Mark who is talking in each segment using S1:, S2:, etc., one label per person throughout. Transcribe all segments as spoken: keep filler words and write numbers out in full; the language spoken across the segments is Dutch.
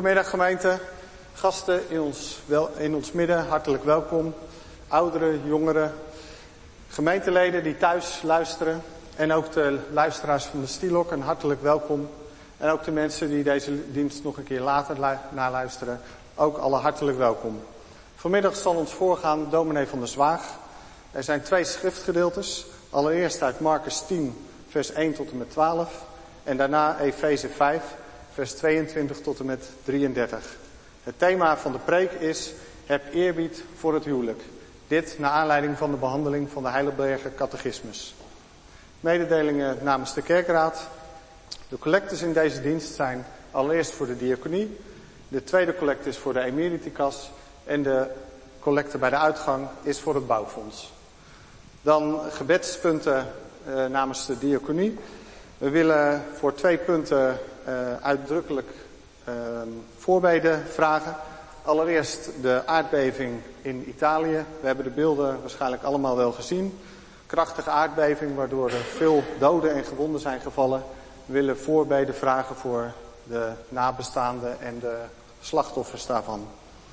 S1: Goedemiddag gemeente, gasten in ons, wel, in ons midden, hartelijk welkom. Ouderen, jongeren, gemeenteleden die thuis luisteren en ook de luisteraars van de Stielok, een hartelijk welkom. En ook de mensen die deze dienst nog een keer later lu- naluisteren, ook alle hartelijk welkom. Vanmiddag zal ons voorgaan dominee van der Zwaag. Er zijn twee schriftgedeeltes, allereerst uit Marcus tien, vers één tot en met twaalf en daarna Efeze vijf, vers tweeëntwintig tot en met drieëndertig. Het thema van de preek is: heb eerbied voor het huwelijk. Dit naar aanleiding van de behandeling van de Heidelberger Catechismus. Mededelingen namens de kerkraad. De collectes in deze dienst zijn allereerst voor de diaconie. De tweede collecte is voor de Emeritikas. En de collecte bij de uitgang is voor het bouwfonds. Dan gebedspunten uh, namens de diaconie. We willen voor twee punten uh, uitdrukkelijk uh, voorbeden vragen. Allereerst de aardbeving in Italië. We hebben de beelden waarschijnlijk allemaal wel gezien. Krachtige aardbeving waardoor er veel doden en gewonden zijn gevallen. We willen voorbeden vragen voor de nabestaanden en de slachtoffers daarvan.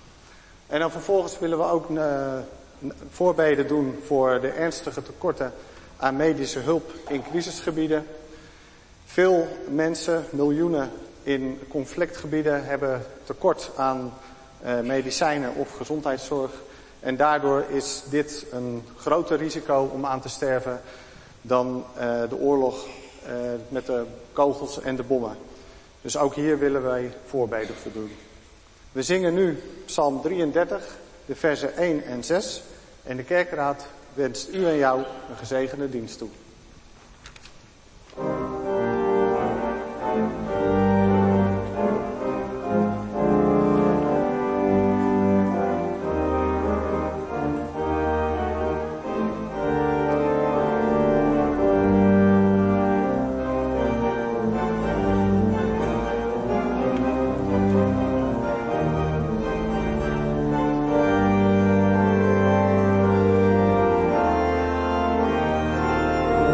S1: En dan vervolgens willen we ook uh, voorbeden doen voor de ernstige tekorten aan medische hulp in crisisgebieden. Veel mensen, miljoenen in conflictgebieden hebben tekort aan uh, medicijnen of gezondheidszorg. En daardoor is dit een groter risico om aan te sterven dan uh, de oorlog uh, met de kogels en de bommen. Dus ook hier willen wij voorbeden voldoen. We zingen nu Psalm drieëndertig, de versen één en zes. En de kerkraad wenst u en jou een gezegende dienst toe.
S2: Thank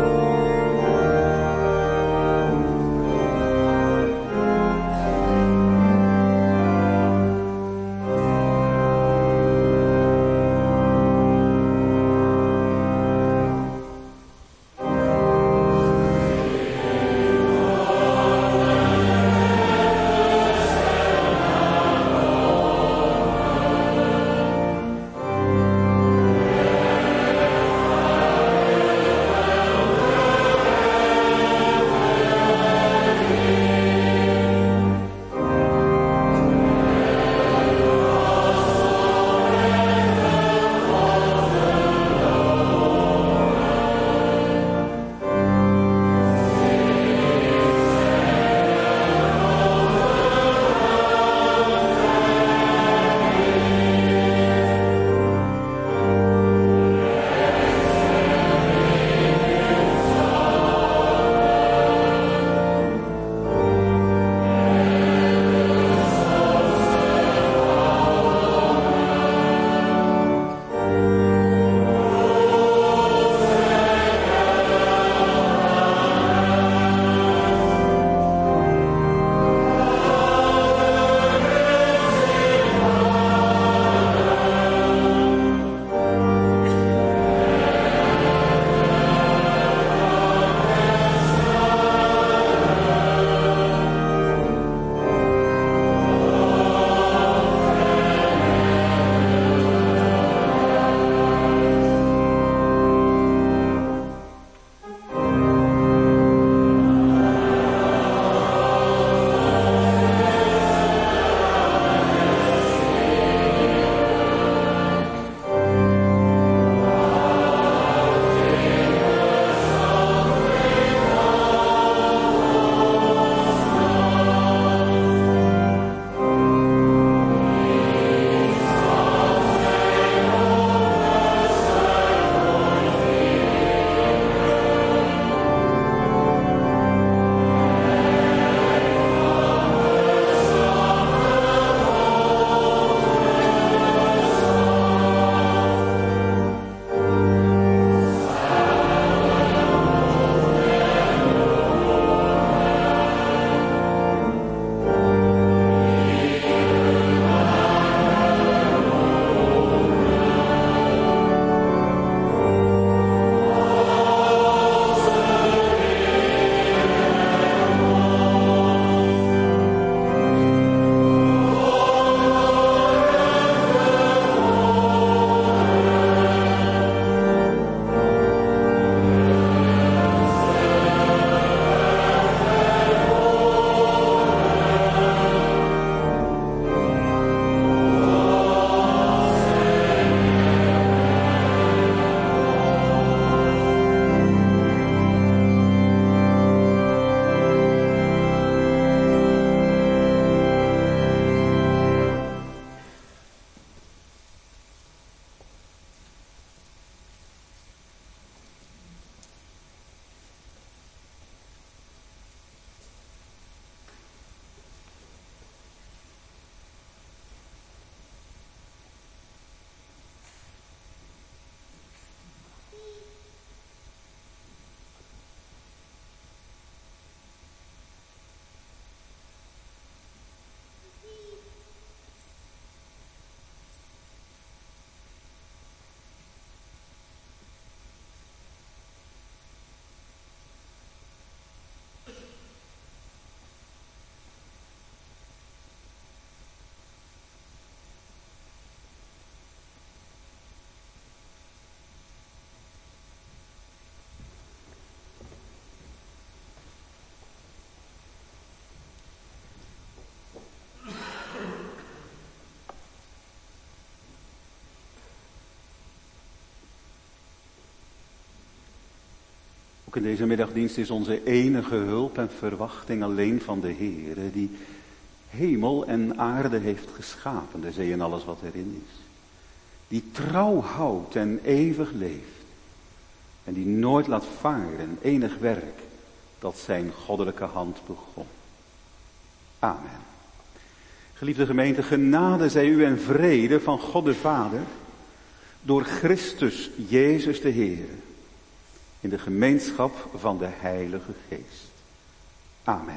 S2: Ook in deze middagdienst is onze enige hulp en verwachting alleen van de Heere, die hemel en aarde heeft geschapen, de zee en alles wat erin is. Die trouw houdt en eeuwig leeft. En die nooit laat varen enig werk dat zijn goddelijke hand begon. Amen. Geliefde gemeente, genade zij u en vrede van God de Vader, door Christus Jezus de Heer, in de gemeenschap van de Heilige Geest. Amen.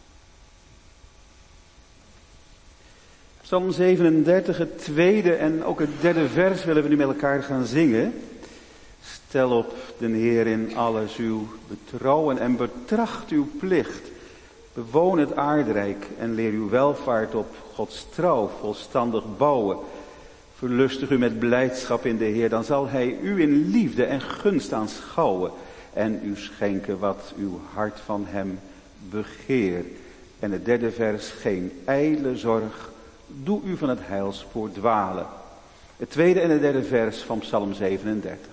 S2: Psalm zevenendertig, het tweede en ook het derde vers willen we nu met elkaar gaan zingen. Stel op den Heer in alles uw betrouwen en betracht uw plicht. Bewoon het aardrijk en leer uw welvaart op Gods trouw volstandig bouwen. Verlustig u met blijdschap in de Heer, dan zal Hij u in liefde en gunst aanschouwen en u schenken wat uw hart van Hem begeert. En het derde vers, geen ijdele zorg, doe u van het heilspoor dwalen. Het tweede en het derde vers van Psalm zevenendertig.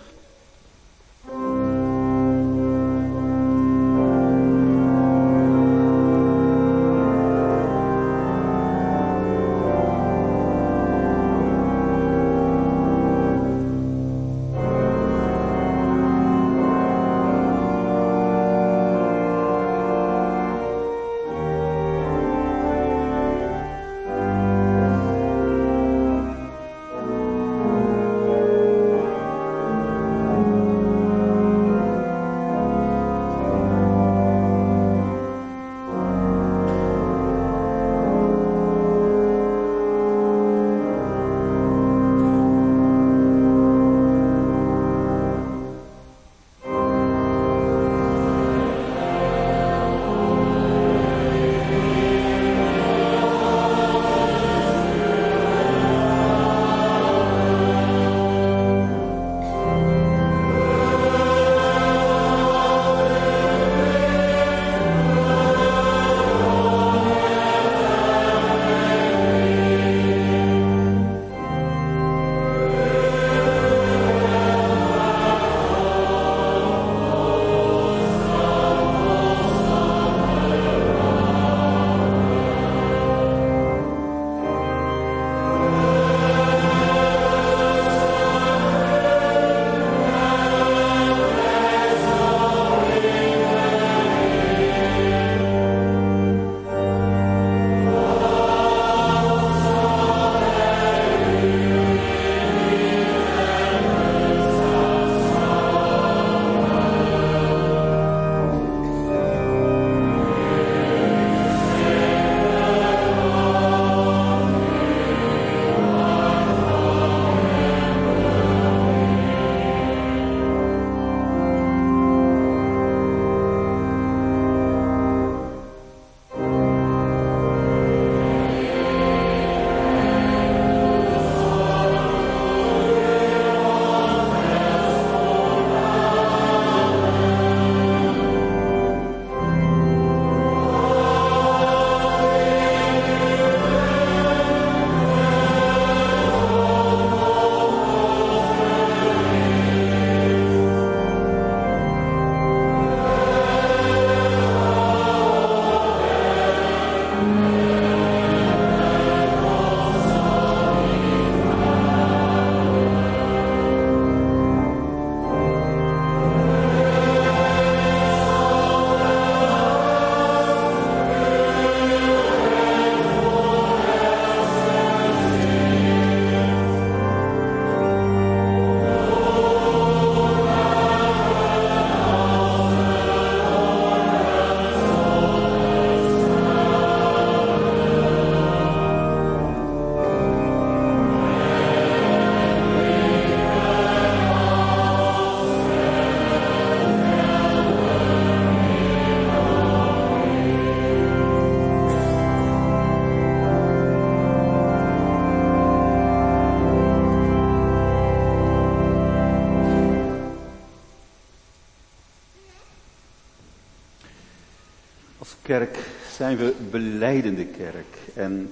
S2: kerk zijn we belijdende kerk. En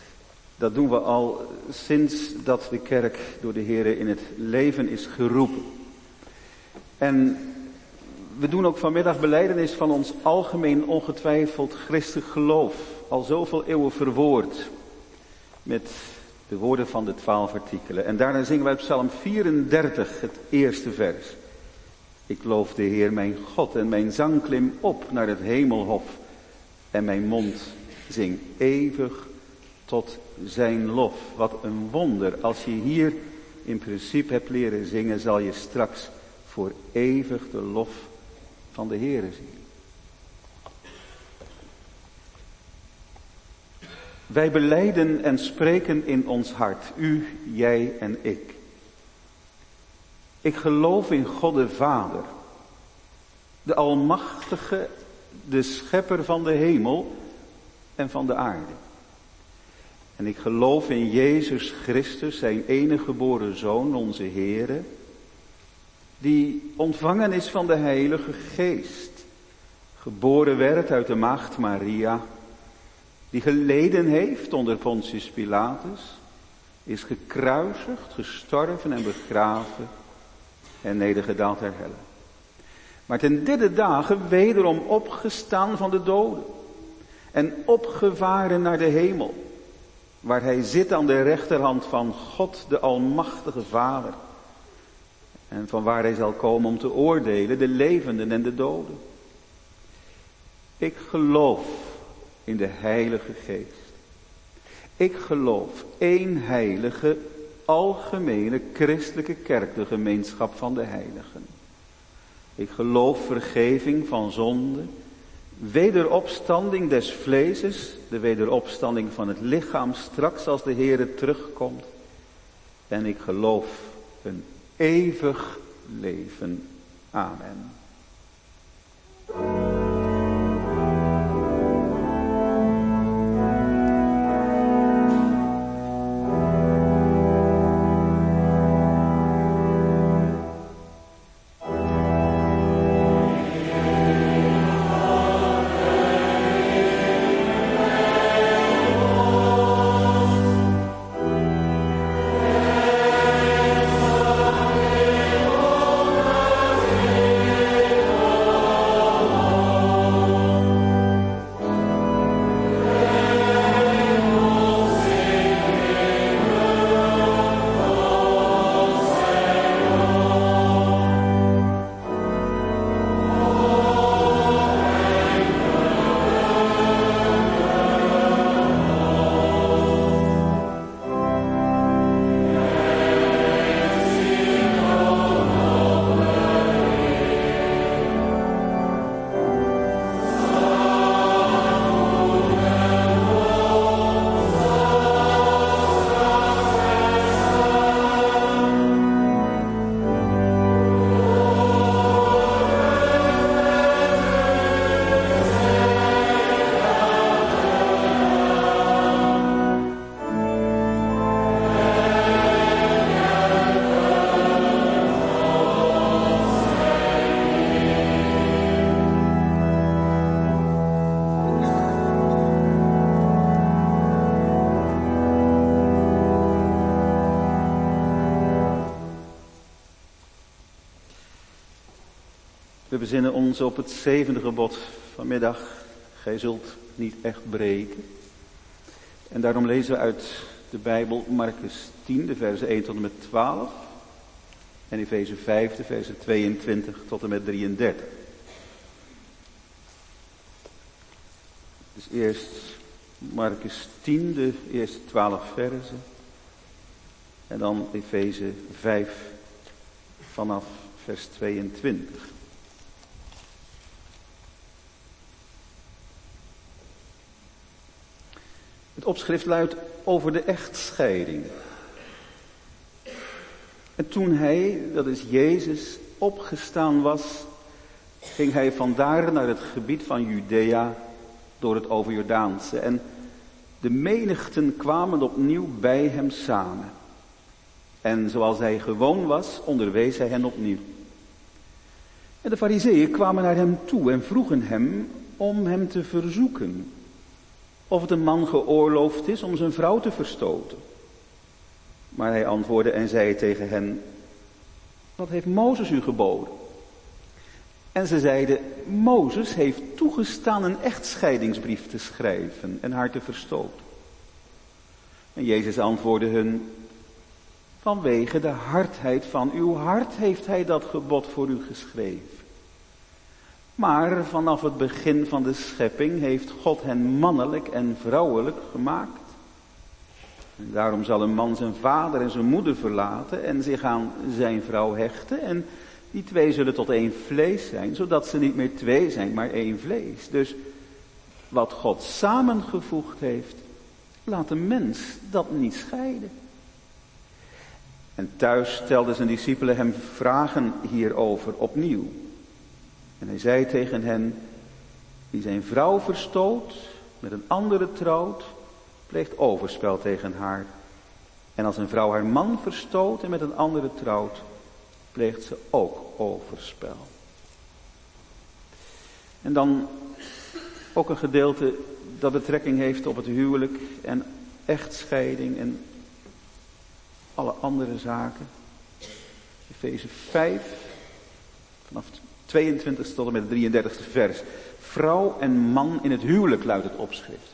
S2: dat doen we al sinds dat de kerk door de Heer in het leven is geroepen. En We doen ook vanmiddag belijdenis van ons algemeen ongetwijfeld christelijk geloof. Al zoveel eeuwen verwoord met de woorden van de twaalf artikelen. En daarna zingen wij Psalm vierendertig, het eerste vers. Ik loof de Heer mijn God en mijn zang klim op naar het hemelhof. En mijn mond zingt eeuwig tot zijn lof. Wat een wonder. Als je hier in principe hebt leren zingen, zal je straks voor eeuwig de lof van de Heer zien. Wij belijden en spreken in ons hart, u, jij en ik. Ik geloof in God de Vader, de Almachtige, de Schepper van de hemel en van de aarde. En ik geloof in Jezus Christus, zijn enige geboren Zoon, onze Heere, die ontvangen is van de Heilige Geest, geboren werd uit de maagd Maria, die geleden heeft onder Pontius Pilatus, is gekruisigd, gestorven en begraven en nedergedaald ter helle. Maar ten derde dagen wederom opgestaan van de doden en opgevaren naar de hemel, waar hij zit aan de rechterhand van God, de Almachtige Vader, en van waar hij zal komen om te oordelen de levenden en de doden. Ik geloof in de Heilige Geest. Ik geloof één heilige, algemene, christelijke kerk, de gemeenschap van de heiligen. Ik geloof vergeving van zonde, wederopstanding des vleeses, de wederopstanding van het lichaam straks als de Heere terugkomt. En ik geloof een eeuwig leven. Amen. We bezinnen ons op het zevende gebod vanmiddag. Gij zult niet echt breken. En daarom lezen we uit de Bijbel Marcus tien, de versen één tot en met twaalf. En Efeze vijf, de versen tweeëntwintig tot en met drieëndertig. Dus eerst Marcus tien, de eerste twaalf versen. En dan Efeze vijf vanaf vers tweeëntwintig. Het opschrift luidt over de echtscheiding. En toen hij, dat is Jezus, opgestaan was, ging hij vandaar naar het gebied van Judea door het overjordaanse. En de menigten kwamen opnieuw bij hem samen. En zoals hij gewoon was, onderwees hij hen opnieuw. En de farizeeën kwamen naar hem toe en vroegen hem om hem te verzoeken of het een man geoorloofd is om zijn vrouw te verstoten. Maar hij antwoordde en zei tegen hen: wat heeft Mozes u geboden? En ze zeiden, Mozes heeft toegestaan een echtscheidingsbrief te schrijven en haar te verstoten. En Jezus antwoordde hun, vanwege de hardheid van uw hart heeft hij dat gebod voor u geschreven. Maar vanaf het begin van de schepping heeft God hen mannelijk en vrouwelijk gemaakt. En daarom zal een man zijn vader en zijn moeder verlaten en zich aan zijn vrouw hechten. En die twee zullen tot één vlees zijn, zodat ze niet meer twee zijn, maar één vlees. Dus wat God samengevoegd heeft, laat de mens dat niet scheiden. En thuis stelden zijn discipelen hem vragen hierover opnieuw. En hij zei tegen hen, wie zijn vrouw verstoot, met een andere trouwt, pleegt overspel tegen haar. En als een vrouw haar man verstoot en met een andere trouwt, pleegt ze ook overspel. En dan ook een gedeelte dat betrekking heeft op het huwelijk en echtscheiding en alle andere zaken. Efeze vijf, vanaf het tweeëntwintigste tot en met het drieëndertigste vers. Vrouw en man in het huwelijk luidt het opschrift.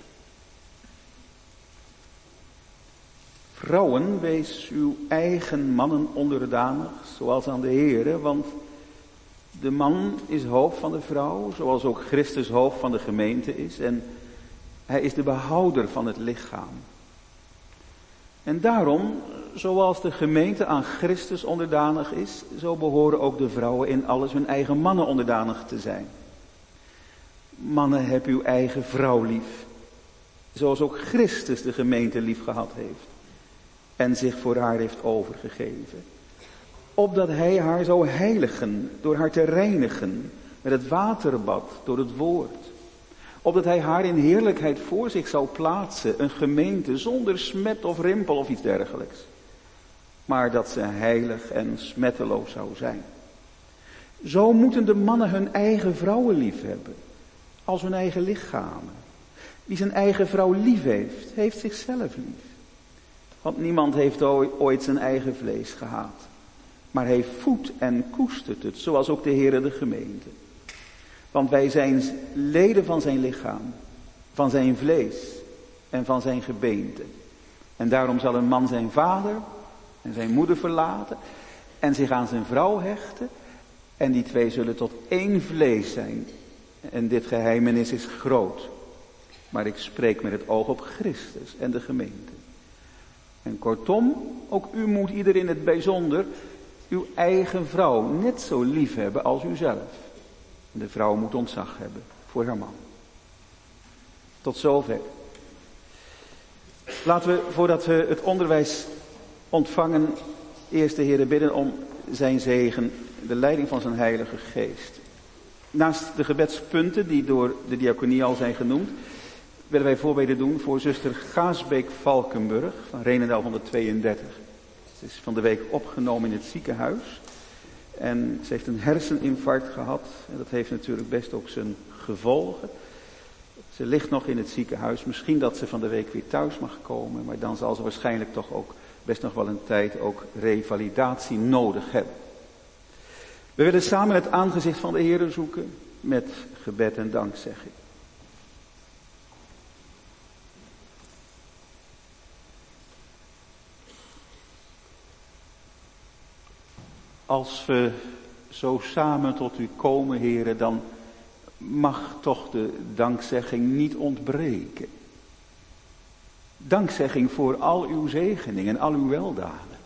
S2: Vrouwen, wees uw eigen mannen onderdanig, zoals aan de Heere, want de man is hoofd van de vrouw, zoals ook Christus hoofd van de gemeente is. En hij is de behouder van het lichaam. En daarom, zoals de gemeente aan Christus onderdanig is, zo behoren ook de vrouwen in alles hun eigen mannen onderdanig te zijn. Mannen, heb uw eigen vrouw lief, zoals ook Christus de gemeente lief gehad heeft en zich voor haar heeft overgegeven. Opdat hij haar zou heiligen door haar te reinigen met het waterbad door het woord. Opdat hij haar in heerlijkheid voor zich zou plaatsen, een gemeente zonder smet of rimpel of iets dergelijks. Maar dat ze heilig en smetteloos zou zijn. Zo moeten de mannen hun eigen vrouwen lief hebben, als hun eigen lichamen. Wie zijn eigen vrouw lief heeft, heeft zichzelf lief. Want niemand heeft ooit zijn eigen vlees gehaat. Maar hij voedt en koestert het, zoals ook de Heere de gemeente. Want wij zijn leden van zijn lichaam, van zijn vlees en van zijn gebeente. En daarom zal een man zijn vader en zijn moeder verlaten en zich aan zijn vrouw hechten. En die twee zullen tot één vlees zijn. En dit geheimenis is groot. Maar ik spreek met het oog op Christus en de gemeente. En kortom, ook u moet ieder in het bijzonder uw eigen vrouw net zo lief hebben als uzelf. En de vrouw moet ontzag hebben voor haar man. Tot zover. Laten we, voordat we het onderwijs ontvangen, eerst de Heere bidden om zijn zegen, de leiding van zijn Heilige Geest. Naast de gebedspunten die door de diaconie al zijn genoemd, willen wij voorbeden doen voor zuster Gaasbeek Valkenburg van Reenendaal honderdtweeëndertig. Ze is van de week opgenomen in het ziekenhuis. En ze heeft een herseninfarct gehad. En dat heeft natuurlijk best ook zijn gevolgen. Ze ligt nog in het ziekenhuis. Misschien dat ze van de week weer thuis mag komen. Maar dan zal ze waarschijnlijk toch ook best nog wel een tijd ook revalidatie nodig hebben. We willen samen het aangezicht van de Heere zoeken met gebed en dankzegging. Als we zo samen tot u komen, Heere, dan mag toch de dankzegging niet ontbreken. Dankzegging voor al uw zegeningen en al uw weldaden.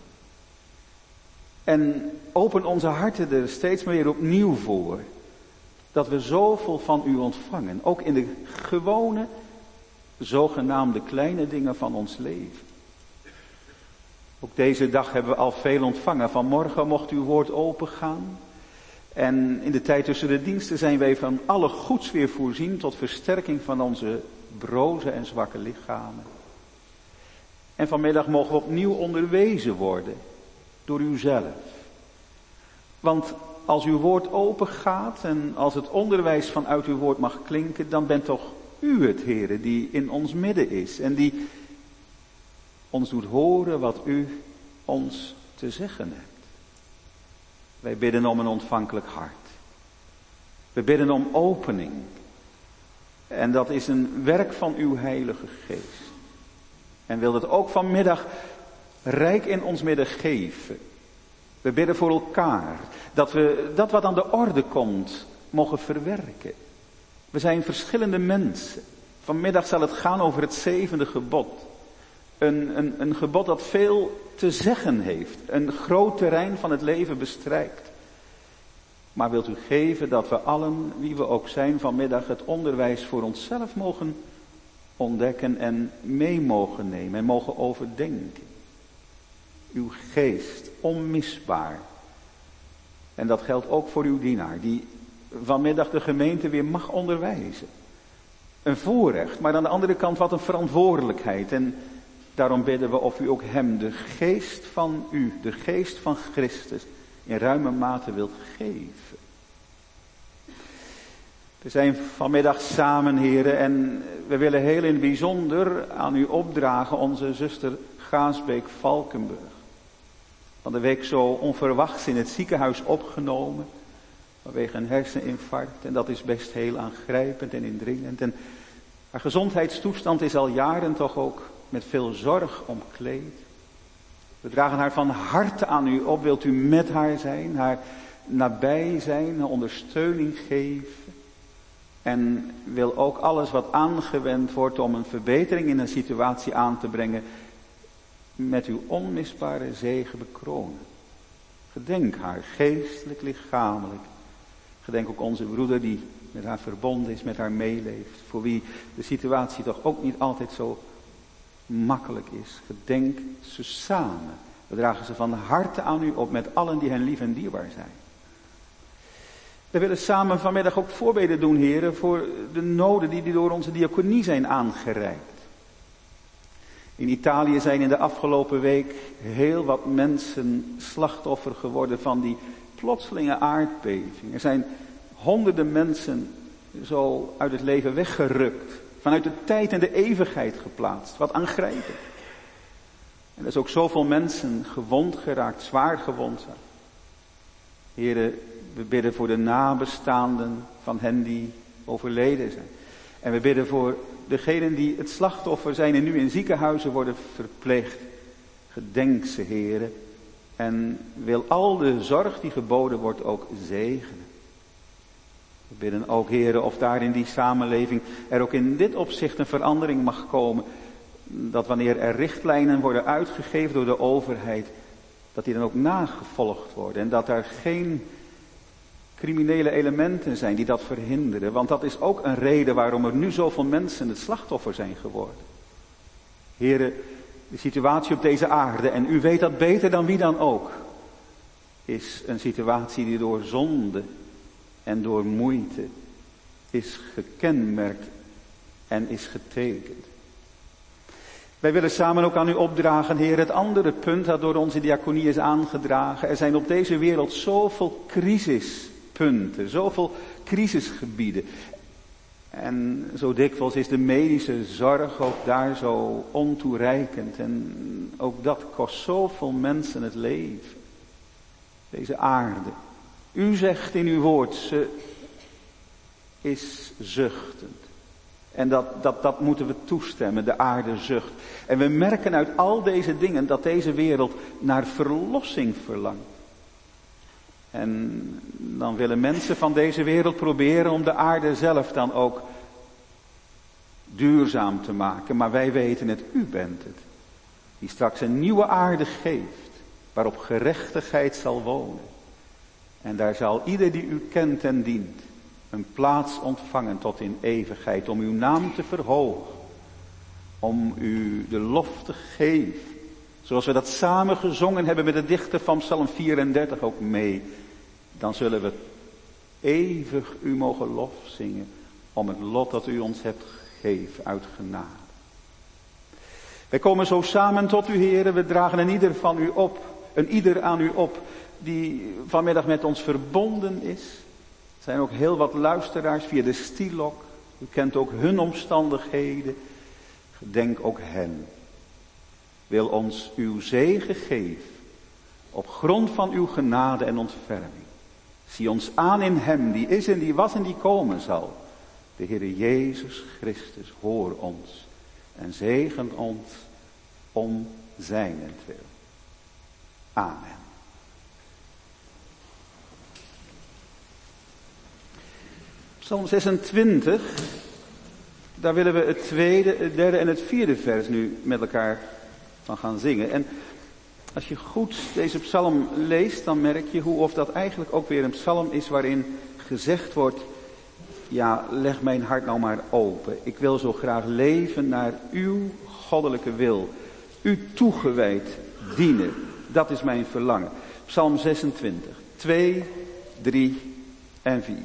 S2: En open onze harten er steeds meer opnieuw voor, dat we zoveel van u ontvangen, ook in de gewone, zogenaamde kleine dingen van ons leven. Ook deze dag hebben we al veel ontvangen. Vanmorgen mocht uw woord opengaan. En in de tijd tussen de diensten zijn wij van alle goeds weer voorzien tot versterking van onze broze en zwakke lichamen. En vanmiddag mogen we opnieuw onderwezen worden door uzelf. Want als uw woord opengaat en als het onderwijs vanuit uw woord mag klinken, dan bent toch u het, Heere, die in ons midden is en die ons doet horen wat u ons te zeggen hebt. Wij bidden om een ontvankelijk hart. We bidden om opening. En dat is een werk van uw Heilige Geest. En wil dat ook vanmiddag rijk in ons midden geven. We bidden voor elkaar. Dat we dat wat aan de orde komt, mogen verwerken. We zijn verschillende mensen. Vanmiddag zal het gaan over het zevende gebod. Een, een, een gebod dat veel te zeggen heeft. Een groot terrein van het leven bestrijkt. Maar wilt u geven dat we allen, wie we ook zijn vanmiddag, het onderwijs voor onszelf mogen ontdekken en mee mogen nemen en mogen overdenken. Uw geest, onmisbaar. En dat geldt ook voor uw dienaar, die vanmiddag de gemeente weer mag onderwijzen. Een voorrecht, maar aan de andere kant wat een verantwoordelijkheid. En daarom bidden we of u ook hem, de geest van u, de geest van Christus, in ruime mate wilt geven. We zijn vanmiddag samen, heren, en we willen heel in het bijzonder aan u opdragen onze zuster Gaasbeek-Valkenburg. Van de week zo onverwachts in het ziekenhuis opgenomen, vanwege een herseninfarct. En dat is best heel aangrijpend en indringend. En haar gezondheidstoestand is al jaren toch ook met veel zorg omkleed. We dragen haar van harte aan u op. Wilt u met haar zijn, haar nabij zijn, haar ondersteuning geven. En wil ook alles wat aangewend wordt om een verbetering in een situatie aan te brengen, met uw onmisbare zegen bekronen. Gedenk haar, geestelijk, lichamelijk. Gedenk ook onze broeder die met haar verbonden is, met haar meeleeft. Voor wie de situatie toch ook niet altijd zo makkelijk is. Gedenk ze samen. We dragen ze van harte aan u op met allen die hen lief en dierbaar zijn. We willen samen vanmiddag ook voorbeden doen, heren, voor de noden die door onze diaconie zijn aangereikt. In Italië zijn in de afgelopen week heel wat mensen slachtoffer geworden van die plotselinge aardbeving. Er zijn honderden mensen zo uit het leven weggerukt. Vanuit de tijd en de eeuwigheid geplaatst. Wat aangrijpend. En er is ook zoveel mensen gewond geraakt, zwaar gewond zijn. Heren, we bidden voor de nabestaanden van hen die overleden zijn. En we bidden voor degenen die het slachtoffer zijn en nu in ziekenhuizen worden verpleegd. Gedenk ze, heren. En wil al de zorg die geboden wordt ook zegenen. We bidden ook, heren, of daar in die samenleving er ook in dit opzicht een verandering mag komen. Dat wanneer er richtlijnen worden uitgegeven door de overheid, dat die dan ook nagevolgd worden. En dat er geen criminele elementen zijn die dat verhinderen. Want dat is ook een reden waarom er nu zoveel mensen het slachtoffer zijn geworden. Heren, de situatie op deze aarde, en u weet dat beter dan wie dan ook, is een situatie die door zonde en door moeite is gekenmerkt en is getekend. Wij willen samen ook aan u opdragen, Heer, het andere punt dat door onze diaconie is aangedragen. Er zijn op deze wereld zoveel crisispunten, zoveel crisisgebieden. En zo dikwijls is de medische zorg ook daar zo ontoereikend. En ook dat kost zoveel mensen het leven. Deze aarde. U zegt in uw woord, ze is zuchtend. En dat, dat, dat moeten we toestemmen, de aarde zucht. En we merken uit al deze dingen dat deze wereld naar verlossing verlangt. En dan willen mensen van deze wereld proberen om de aarde zelf dan ook duurzaam te maken. Maar wij weten het, u bent het. Die straks een nieuwe aarde geeft, waarop gerechtigheid zal wonen. En daar zal ieder die u kent en dient een plaats ontvangen tot in eeuwigheid. Om uw naam te verhogen. Om u de lof te geven. Zoals we dat samen gezongen hebben met de dichter van Psalm vierendertig ook mee. Dan zullen we eeuwig u mogen lof zingen. Om het lot dat u ons hebt gegeven uit genade. Wij komen zo samen tot u, heren. We dragen een ieder van u op. Een ieder aan u op. Die vanmiddag met ons verbonden is. Er zijn ook heel wat luisteraars via de Stilok. U kent ook hun omstandigheden. Gedenk ook hen. Wil ons uw zegen geven. Op grond van uw genade en ontferming. Zie ons aan in hem, die is en die was en die komen zal. De Heere Jezus Christus, hoor ons en zegen ons om zijnentwil. Amen. Psalm zesentwintig, daar willen we het tweede, het derde en het vierde vers nu met elkaar van gaan zingen. En als je goed deze psalm leest, dan merk je hoe of dat eigenlijk ook weer een psalm is waarin gezegd wordt, ja, leg mijn hart nou maar open. Ik wil zo graag leven naar uw goddelijke wil. U toegewijd dienen. Dat is mijn verlangen. Psalm zesentwintig, twee, drie en vier.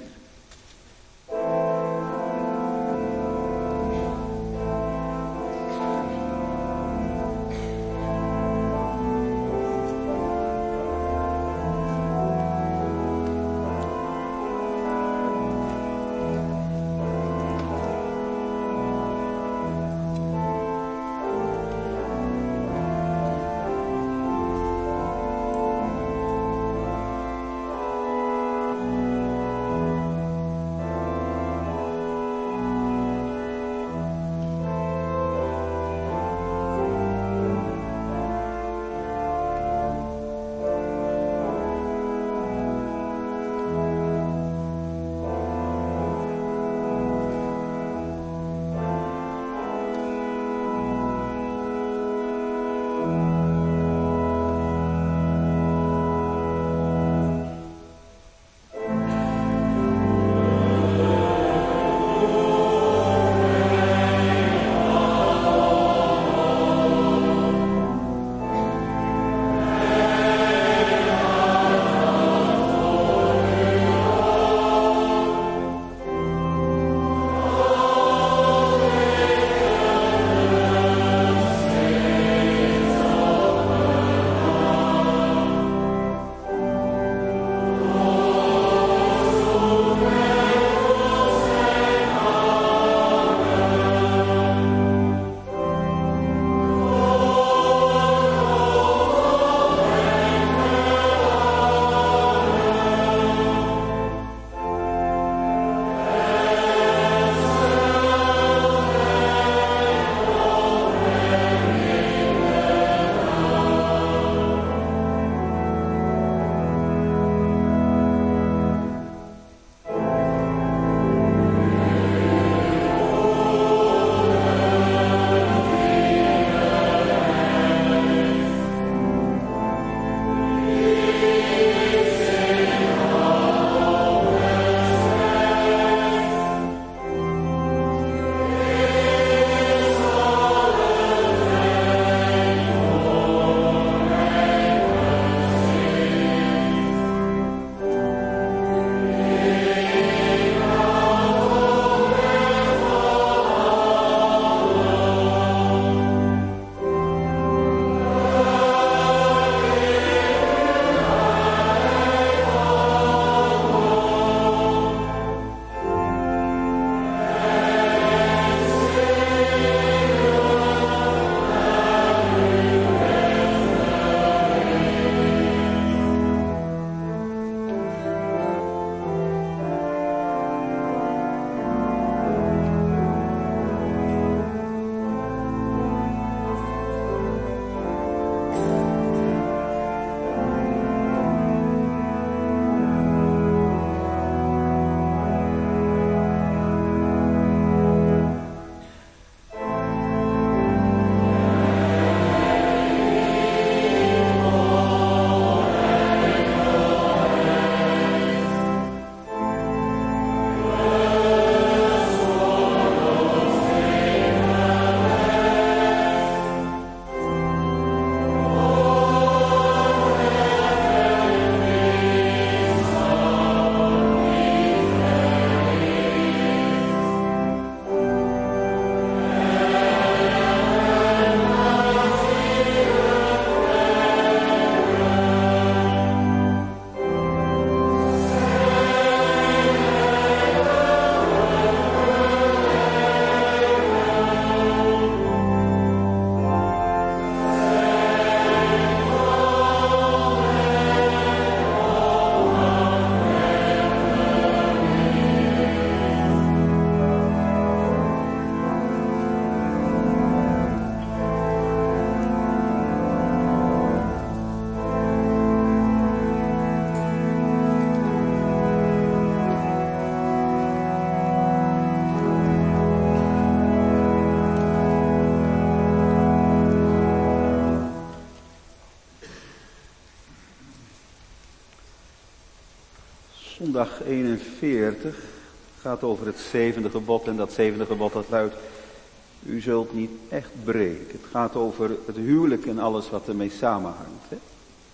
S2: zondag eenenveertig gaat over het zevende gebod. En dat zevende gebod dat luidt: u zult niet echt breken. Het gaat over het huwelijk en alles wat ermee samenhangt. Hè?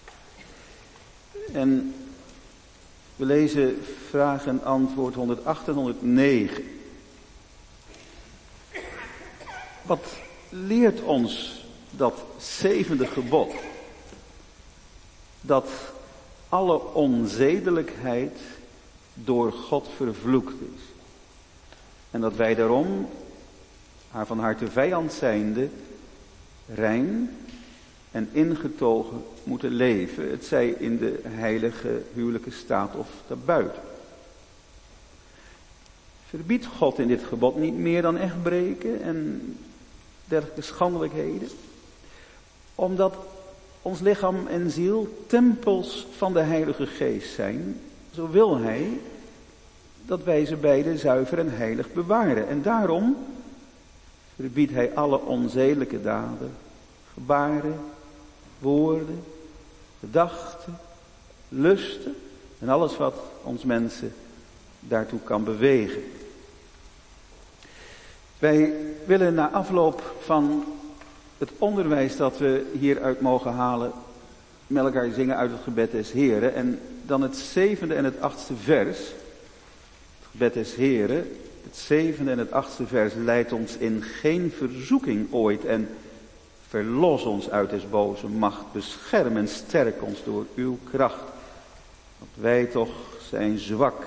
S2: En we lezen vraag en antwoord honderdacht en honderdnegen. Wat leert ons dat zevende gebod? Dat alle onzedelijkheid door God vervloekt is. En dat wij daarom, haar van harte vijand zijnde, rein en ingetogen moeten leven. Het zij in de heilige huwelijke staat of daarbuiten. Verbiedt God in dit gebod niet meer dan echtbreken en dergelijke schandelijkheden? Omdat ons lichaam en ziel tempels van de Heilige Geest zijn, zo wil Hij dat wij ze beide zuiver en heilig bewaren. En daarom verbiedt Hij alle onzedelijke daden, gebaren, woorden, gedachten, lusten en alles wat ons mensen daartoe kan bewegen. Wij willen na afloop van het onderwijs dat we hieruit mogen halen, met elkaar zingen uit het gebed des Heren. En dan het zevende en het achtste vers. Het gebed des Heren, het zevende en het achtste vers leidt ons in geen verzoeking ooit. En verlos ons uit des boze macht. Bescherm en sterk ons door uw kracht. Want wij toch zijn zwak.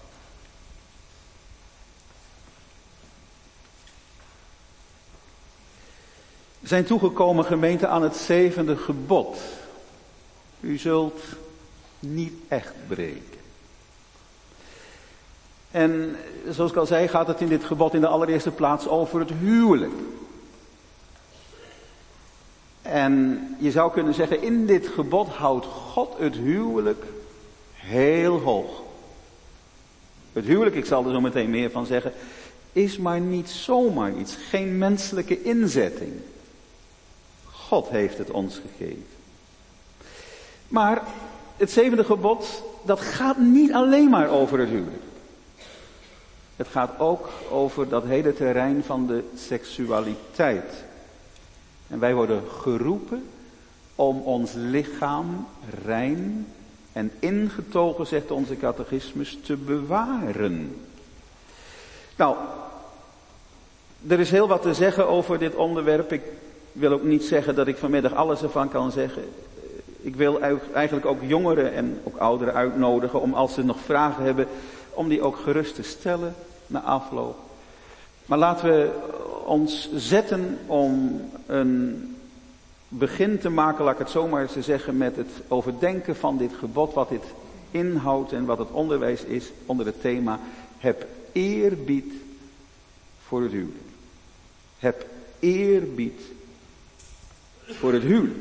S2: We zijn toegekomen, gemeente, aan het zevende gebod. U zult niet echt breken. En zoals ik al zei, gaat het in dit gebod in de allereerste plaats over het huwelijk. En je zou kunnen zeggen, in dit gebod houdt God het huwelijk heel hoog. Het huwelijk, ik zal er zo meteen meer van zeggen, is maar niet zomaar iets. Geen menselijke inzetting. God heeft het ons gegeven. Maar het zevende gebod, dat gaat niet alleen maar over het huwelijk. Het gaat ook over dat hele terrein van de seksualiteit. En wij worden geroepen om ons lichaam rein en ingetogen, zegt onze catechismus, te bewaren. Nou, er is heel wat te zeggen over dit onderwerp. Ik wil ook niet zeggen dat ik vanmiddag alles ervan kan zeggen. Ik wil eigenlijk ook jongeren en ook ouderen uitnodigen om, als ze nog vragen hebben, om die ook gerust te stellen na afloop. Maar laten we ons zetten om een begin te maken, laat ik het zomaar eens zeggen, met het overdenken van dit gebod, wat dit inhoudt en wat het onderwijs is onder het thema: heb eerbied voor het huwelijk. Heb eerbied voor het huwelijk.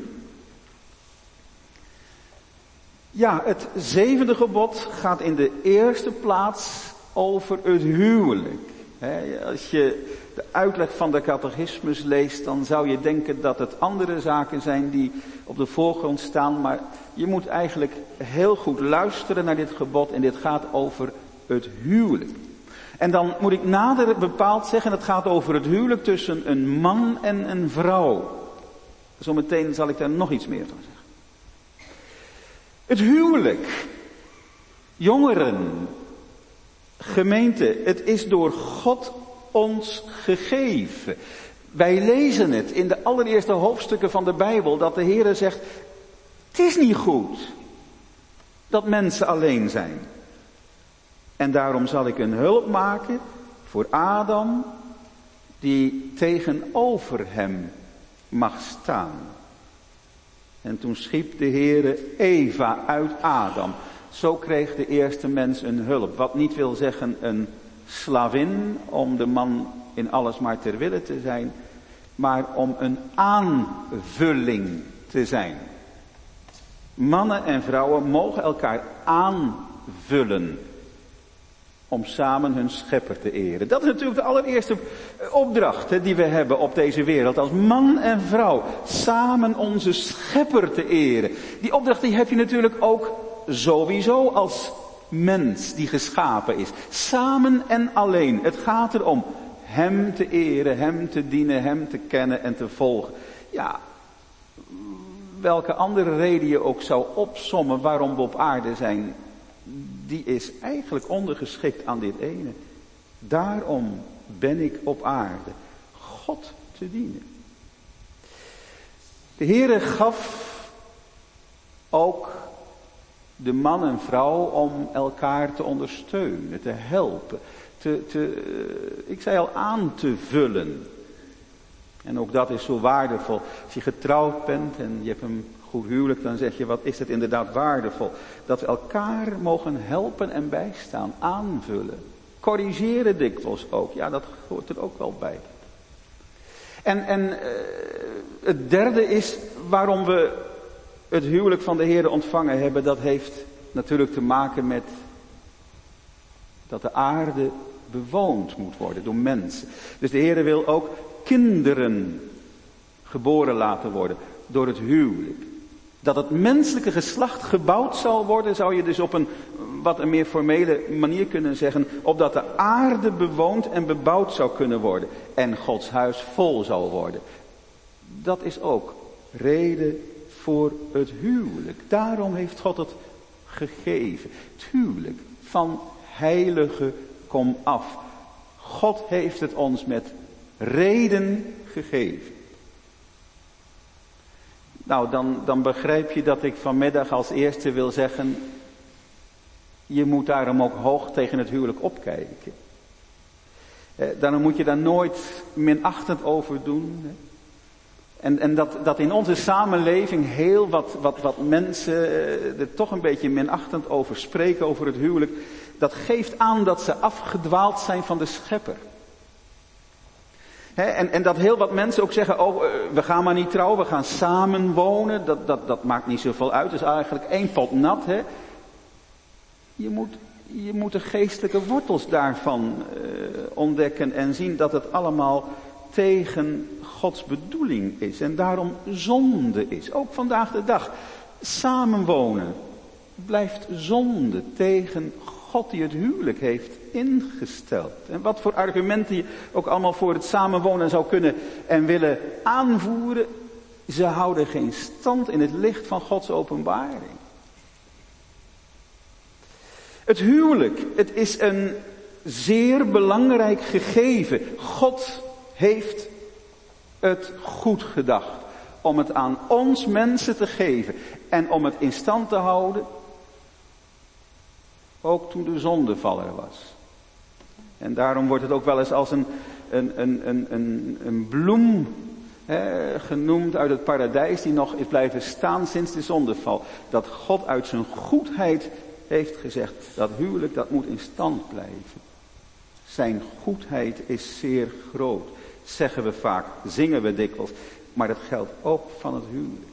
S2: Ja, het zevende gebod gaat in de eerste plaats over het huwelijk. He, als je de uitleg van de catechismus leest, dan zou je denken dat het andere zaken zijn die op de voorgrond staan. Maar je moet eigenlijk heel goed luisteren naar dit gebod en dit gaat over het huwelijk. En dan moet ik nader bepaald zeggen, het gaat over het huwelijk tussen een man en een vrouw. Zometeen zal ik daar nog iets meer van zeggen. Het huwelijk, jongeren, gemeente, het is door God ons gegeven. Wij lezen het in de allereerste hoofdstukken van de Bijbel, dat de Heere zegt, het is niet goed dat mensen alleen zijn. En daarom zal ik een hulp maken voor Adam, die tegenover hem mag staan. En toen schiep de Heere Eva uit Adam. Zo kreeg de eerste mens een hulp. Wat niet wil zeggen een slavin, om de man in alles maar ter wille te zijn, maar om een aanvulling te zijn. Mannen en vrouwen mogen elkaar aanvullen om samen hun schepper te eren. Dat is natuurlijk de allereerste opdracht hè, die we hebben op deze wereld. Als man en vrouw samen onze schepper te eren. Die opdracht die heb je natuurlijk ook sowieso als mens die geschapen is. Samen en alleen. Het gaat erom hem te eren, hem te dienen, hem te kennen en te volgen. Ja, welke andere reden je ook zou opsommen waarom we op aarde zijn, die is eigenlijk ondergeschikt aan dit ene. Daarom ben ik op aarde, God te dienen. De Heere gaf ook de man en vrouw om elkaar te ondersteunen, te helpen, te, te, ik zei al, aan te vullen. En ook dat is zo waardevol. Als je getrouwd bent en je hebt een goed huwelijk, dan zeg je, wat is het inderdaad waardevol. Dat we elkaar mogen helpen en bijstaan, aanvullen. Corrigeren dikwijls ook, ja, dat hoort er ook wel bij. En, en uh, het derde is waarom we het huwelijk van de Heer ontvangen hebben. Dat heeft natuurlijk te maken met dat de aarde bewoond moet worden door mensen. Dus de Heer wil ook kinderen geboren laten worden door het huwelijk. Dat het menselijke geslacht gebouwd zal worden, zou je dus op een wat een meer formele manier kunnen zeggen, opdat de aarde bewoond en bebouwd zou kunnen worden en Gods huis vol zal worden. Dat is ook reden voor het huwelijk. Daarom heeft God het gegeven. Het huwelijk van heilige kom af. God heeft het ons met reden gegeven. Nou, dan, dan begrijp je dat ik vanmiddag als eerste wil zeggen, je moet daarom ook hoog tegen het huwelijk opkijken. Eh, daarom moet je daar nooit minachtend over doen. En, en dat, dat in onze samenleving heel wat, wat, wat mensen er toch een beetje minachtend over spreken, over het huwelijk. Dat geeft aan dat ze afgedwaald zijn van de Schepper. He, en, en dat heel wat mensen ook zeggen, oh, we gaan maar niet trouwen, we gaan samen wonen. Dat, dat, dat maakt niet zoveel uit, het is eigenlijk één pot nat. He. Je moet, je moet de geestelijke wortels daarvan uh, ontdekken en zien dat het allemaal tegen Gods bedoeling is. En daarom zonde is. Ook vandaag de dag. Samenwonen blijft zonde tegen God die het huwelijk heeft ingesteld. En wat voor argumenten je ook allemaal voor het samenwonen zou kunnen en willen aanvoeren. Ze houden geen stand in het licht van Gods openbaring. Het huwelijk, het is een zeer belangrijk gegeven. God heeft het goed gedacht om het aan ons mensen te geven en om het in stand te houden, ook toen de zondevaller was. En daarom wordt het ook wel eens als een, een, een, een, een, een bloem hè, genoemd uit het paradijs die nog is blijven staan sinds de zondeval. Dat God uit zijn goedheid heeft gezegd, dat huwelijk dat moet in stand blijven. Zijn goedheid is zeer groot. Zeggen we vaak, zingen we dikwijls. Maar dat geldt ook van het huwelijk.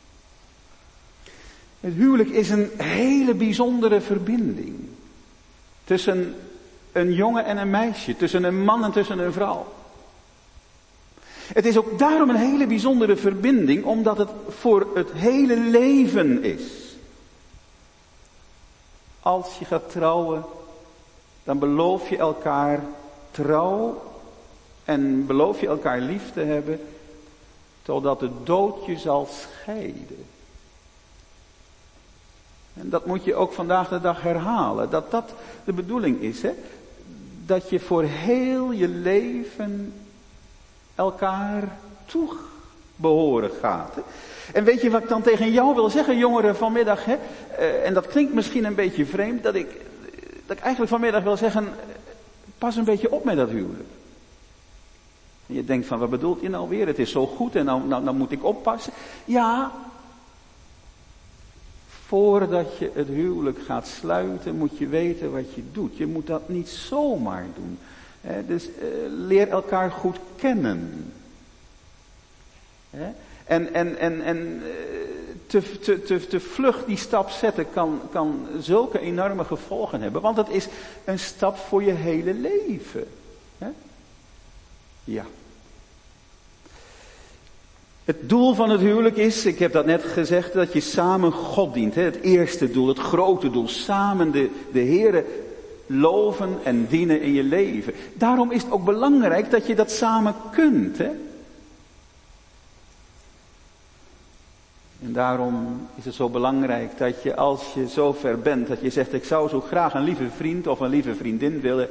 S2: Het huwelijk is een hele bijzondere verbinding. Tussen een jongen en een meisje. Tussen een man en tussen een vrouw. Het is ook daarom een hele bijzondere verbinding. Omdat het voor het hele leven is. Als je gaat trouwen, dan beloof je elkaar trouw en beloof je elkaar lief te hebben, totdat de dood je zal scheiden. En dat moet je ook vandaag de dag herhalen, dat dat de bedoeling is, hè? Dat je voor heel je leven elkaar toebehoren gaat. Hè? En weet je wat ik dan tegen jou wil zeggen, jongeren vanmiddag, hè? Uh, en dat klinkt misschien een beetje vreemd, dat ik, dat ik eigenlijk vanmiddag wil zeggen, pas een beetje op met dat huwelijk. En je denkt van, wat bedoelt je nou weer? Het is zo goed en nou, nou, nou moet ik oppassen. Ja, voordat je het huwelijk gaat sluiten, moet je weten wat je doet. Je moet dat niet zomaar doen. He, dus uh, leer elkaar goed kennen. He? En, en, en, en te, te, te, te vlug die stap zetten kan, kan zulke enorme gevolgen hebben. Want het is een stap voor je hele leven. He? Ja. Het doel van het huwelijk is, ik heb dat net gezegd, dat je samen God dient. Hè? Het eerste doel, het grote doel. Samen de, de Heere loven en dienen in je leven. Daarom is het ook belangrijk dat je dat samen kunt. Hè? En daarom is het zo belangrijk dat je, als je zo ver bent, dat je zegt, ik zou zo graag een lieve vriend of een lieve vriendin willen,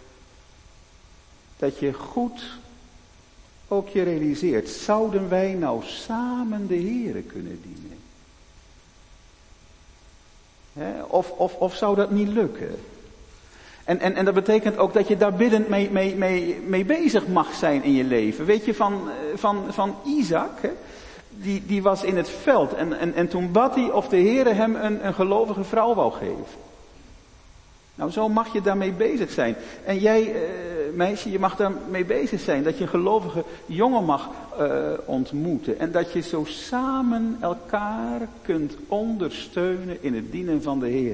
S2: dat je goed ook je realiseert, zouden wij nou samen de Heere kunnen dienen? He, of, of, of zou dat niet lukken? En, en, en dat betekent ook dat je daar biddend mee, mee, mee, mee bezig mag zijn in je leven. Weet je, van, van, van Isaac, he, die, die was in het veld en, en, en toen bad hij of de Heere hem een, een gelovige vrouw wou geven. Nou, zo mag je daarmee bezig zijn. En jij, uh, meisje, je mag daarmee bezig zijn. Dat je een gelovige jongen mag uh, ontmoeten. En dat je zo samen elkaar kunt ondersteunen in het dienen van de Heer.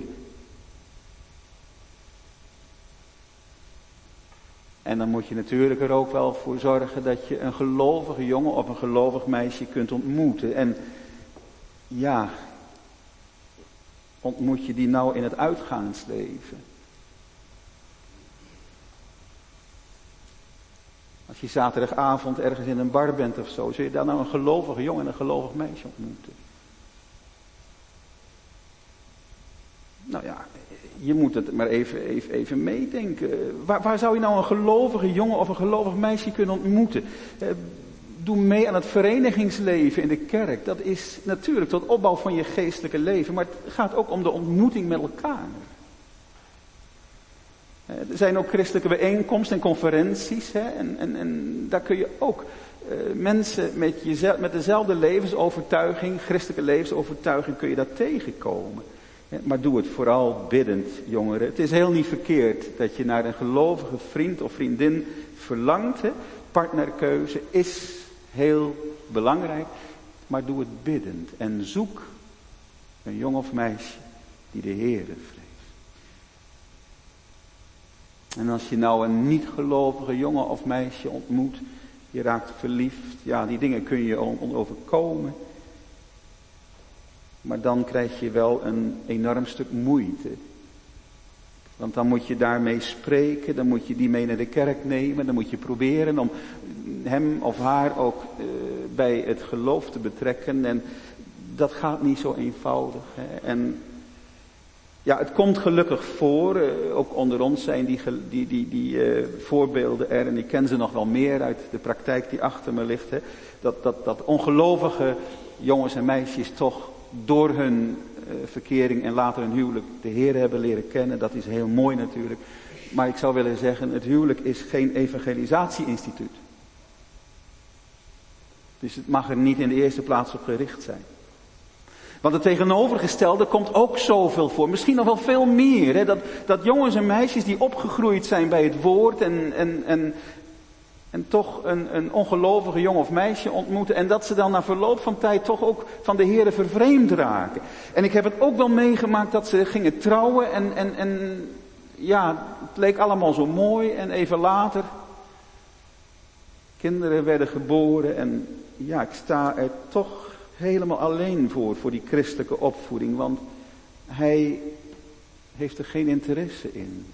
S2: En dan moet je natuurlijk er ook wel voor zorgen dat je een gelovige jongen of een gelovig meisje kunt ontmoeten. En ja, ontmoet je die nou in het uitgaansleven? Als je zaterdagavond ergens in een bar bent of zo, zul je daar nou een gelovige jongen en een gelovig meisje ontmoeten? Nou ja, je moet het maar even, even, even meedenken. Waar, waar zou je nou een gelovige jongen of een gelovig meisje kunnen ontmoeten? Eh, doe mee aan het verenigingsleven in de kerk. Dat is natuurlijk tot opbouw van je geestelijke leven, maar het gaat ook om de ontmoeting met elkaar. Er zijn ook christelijke bijeenkomsten en conferenties. Hè, en, en, en daar kun je ook uh, mensen met, jezelf, met dezelfde levensovertuiging, christelijke levensovertuiging, kun je daar tegenkomen. Ja, maar doe het vooral biddend, jongeren. Het is heel niet verkeerd dat je naar een gelovige vriend of vriendin verlangt. Hè. Partnerkeuze is heel belangrijk. Maar doe het biddend. En zoek een jong of meisje die de Heere vreest. En als je nou een niet gelovige jongen of meisje ontmoet, je raakt verliefd, ja, die dingen kun je on- overkomen. Maar dan krijg je wel een enorm stuk moeite. Want dan moet je daarmee spreken, dan moet je die mee naar de kerk nemen, dan moet je proberen om hem of haar ook uh, bij het geloof te betrekken. En dat gaat niet zo eenvoudig. Hè. En ja, het komt gelukkig voor, uh, ook onder ons zijn die, die, die, die uh, voorbeelden er, en ik ken ze nog wel meer uit de praktijk die achter me ligt, hè, dat, dat, dat ongelovige jongens en meisjes toch door hun uh, verkering en later hun huwelijk de Heer hebben leren kennen. Dat is heel mooi natuurlijk. Maar ik zou willen zeggen, het huwelijk is geen evangelisatie-instituut. Dus het mag er niet in de eerste plaats op gericht zijn. Want het tegenovergestelde komt ook zoveel voor. Misschien nog wel veel meer. Hè? Dat, dat jongens en meisjes die opgegroeid zijn bij het woord en, en, en, en toch een, een ongelovige jongen of meisje ontmoeten. En dat ze dan na verloop van tijd toch ook van de Heere vervreemd raken. En ik heb het ook wel meegemaakt dat ze gingen trouwen. En, en, en ja, het leek allemaal zo mooi. En even later, kinderen werden geboren. En ja, ik sta er toch helemaal alleen voor, voor die christelijke opvoeding. Want hij heeft er geen interesse in.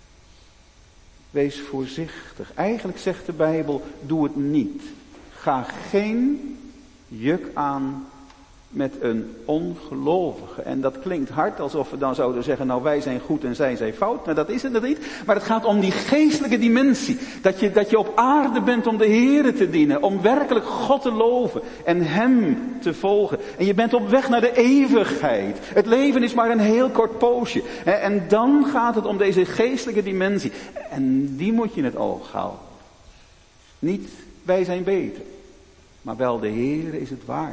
S2: Wees voorzichtig. Eigenlijk zegt de Bijbel, doe het niet. Ga geen juk aan met een ongelovige. En dat klinkt hard, alsof we dan zouden zeggen, nou wij zijn goed en zij zijn fout. Maar dat is het niet. Maar het gaat om die geestelijke dimensie. Dat je, dat je op aarde bent om de Heere te dienen. Om werkelijk God te loven en Hem te volgen. En je bent op weg naar de eeuwigheid. Het leven is maar een heel kort poosje. En dan gaat het om deze geestelijke dimensie. En die moet je in het oog houden. Niet wij zijn beter. Maar wel de Heere is het waard.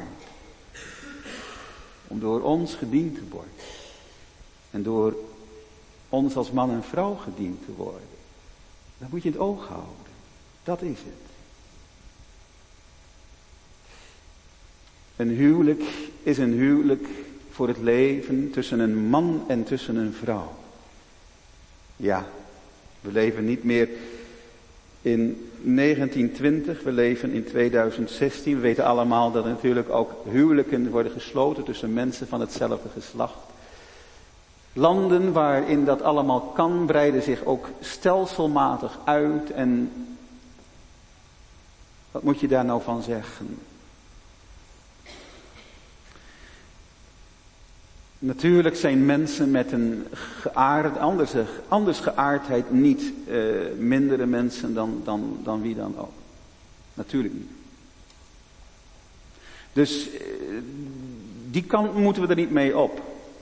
S2: Om door ons gediend te worden. En door ons als man en vrouw gediend te worden. Dat moet je in het oog houden. Dat is het. Een huwelijk is een huwelijk voor het leven tussen een man en tussen een vrouw. Ja, we leven niet meer in negentien twintig, we leven in tweeduizend zestien. We weten allemaal dat er natuurlijk ook huwelijken worden gesloten tussen mensen van hetzelfde geslacht. Landen waarin dat allemaal kan, breiden zich ook stelselmatig uit. En wat moet je daar nou van zeggen? Natuurlijk zijn mensen met een geaard, anders, anders geaardheid niet uh, mindere mensen dan, dan, dan wie dan ook. Natuurlijk niet. Dus uh, die kant moeten we er niet mee op.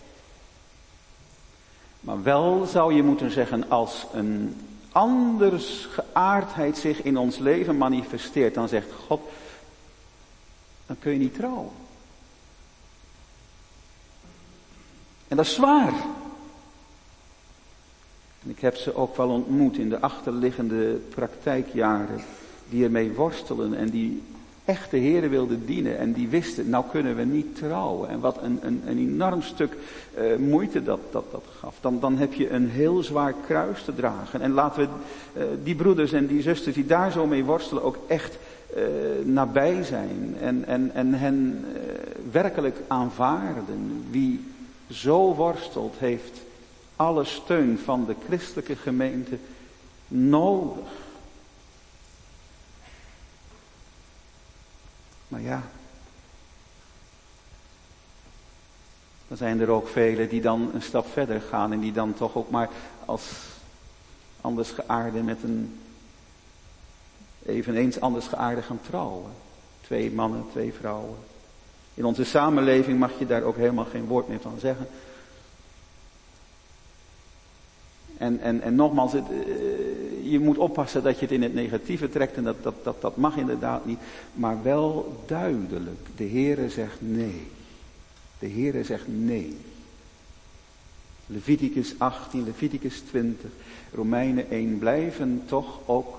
S2: Maar wel zou je moeten zeggen, als een anders geaardheid zich in ons leven manifesteert, dan zegt God, dan kun je niet trouwen. En dat is zwaar. En ik heb ze ook wel ontmoet in de achterliggende praktijkjaren, die ermee worstelen en die echt de Heere wilden dienen en die wisten, nou kunnen we niet trouwen. En wat een, een, een enorm stuk uh, moeite dat, dat dat gaf. Dan, dan heb je een heel zwaar kruis te dragen. En laten we uh, die broeders en die zusters die daar zo mee worstelen ook echt uh, nabij zijn. En, en, en hen uh, werkelijk aanvaarden. Wie zo worstelt heeft alle steun van de christelijke gemeente nodig. Maar ja, dan zijn er ook velen die dan een stap verder gaan en die dan toch ook maar als anders geaarde met een eveneens anders geaarde gaan trouwen. Twee mannen, twee vrouwen. In onze samenleving mag je daar ook helemaal geen woord meer van zeggen. En, en, en nogmaals, het, uh, je moet oppassen dat je het in het negatieve trekt en dat, dat, dat, dat mag inderdaad niet. Maar wel duidelijk, de Heere zegt nee. De Heere zegt nee. Leviticus achttien, Leviticus twintig, Romeinen één blijven toch ook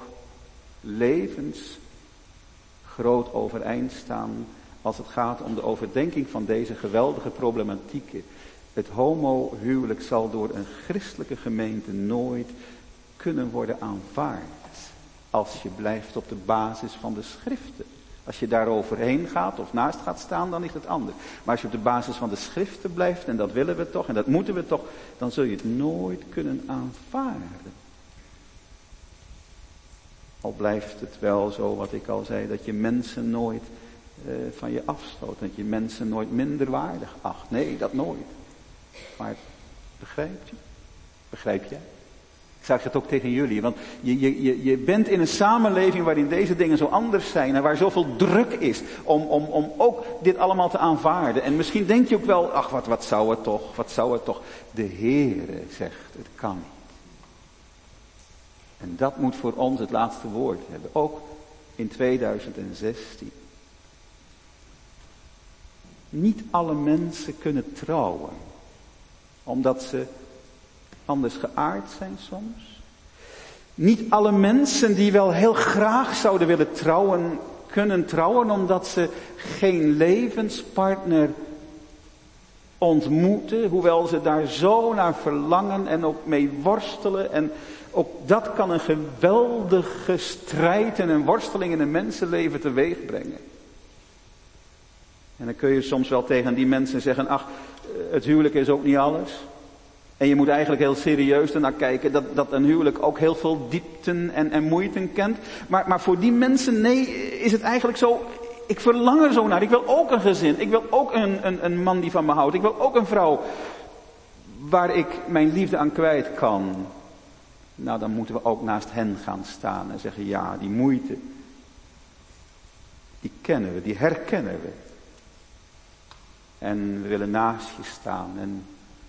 S2: levensgroot overeind staan als het gaat om de overdenking van deze geweldige problematieken. Het homohuwelijk zal door een christelijke gemeente nooit kunnen worden aanvaard. Als je blijft op de basis van de schriften. Als je daar overheen gaat of naast gaat staan, dan is het anders. Maar als je op de basis van de schriften blijft, en dat willen we toch, en dat moeten we toch, dan zul je het nooit kunnen aanvaarden. Al blijft het wel zo, wat ik al zei, dat je mensen nooit uh, van je afstoot. Dat je mensen nooit minderwaardig acht. Nee, dat nooit. Maar begrijp je? Begrijp jij? Ik zeg het ook tegen jullie, want je, je, je, je bent in een samenleving waarin deze dingen zo anders zijn en waar zoveel druk is om, om, om ook dit allemaal te aanvaarden. En misschien denk je ook wel, ach wat, wat zou het toch, wat zou het toch. De Heere zegt, het kan niet. En dat moet voor ons het laatste woord hebben, ook in tweeduizend zestien. Niet alle mensen kunnen trouwen, omdat ze anders geaard zijn soms. Niet alle mensen die wel heel graag zouden willen trouwen, kunnen trouwen omdat ze geen levenspartner ontmoeten. Hoewel ze daar zo naar verlangen en ook mee worstelen. En ook dat kan een geweldige strijd en een worsteling in een mensenleven teweeg brengen. En dan kun je soms wel tegen die mensen zeggen, ach, het huwelijk is ook niet alles. En je moet eigenlijk heel serieus ernaar kijken dat, dat een huwelijk ook heel veel diepten en, en moeiten kent. Maar, maar voor die mensen, nee, is het eigenlijk zo, ik verlang er zo naar. Ik wil ook een gezin. Ik wil ook een, een, een man die van me houdt. Ik wil ook een vrouw waar ik mijn liefde aan kwijt kan. Nou, dan moeten we ook naast hen gaan staan en zeggen, ja, die moeite, die kennen we, die herkennen we. En we willen naast je staan. En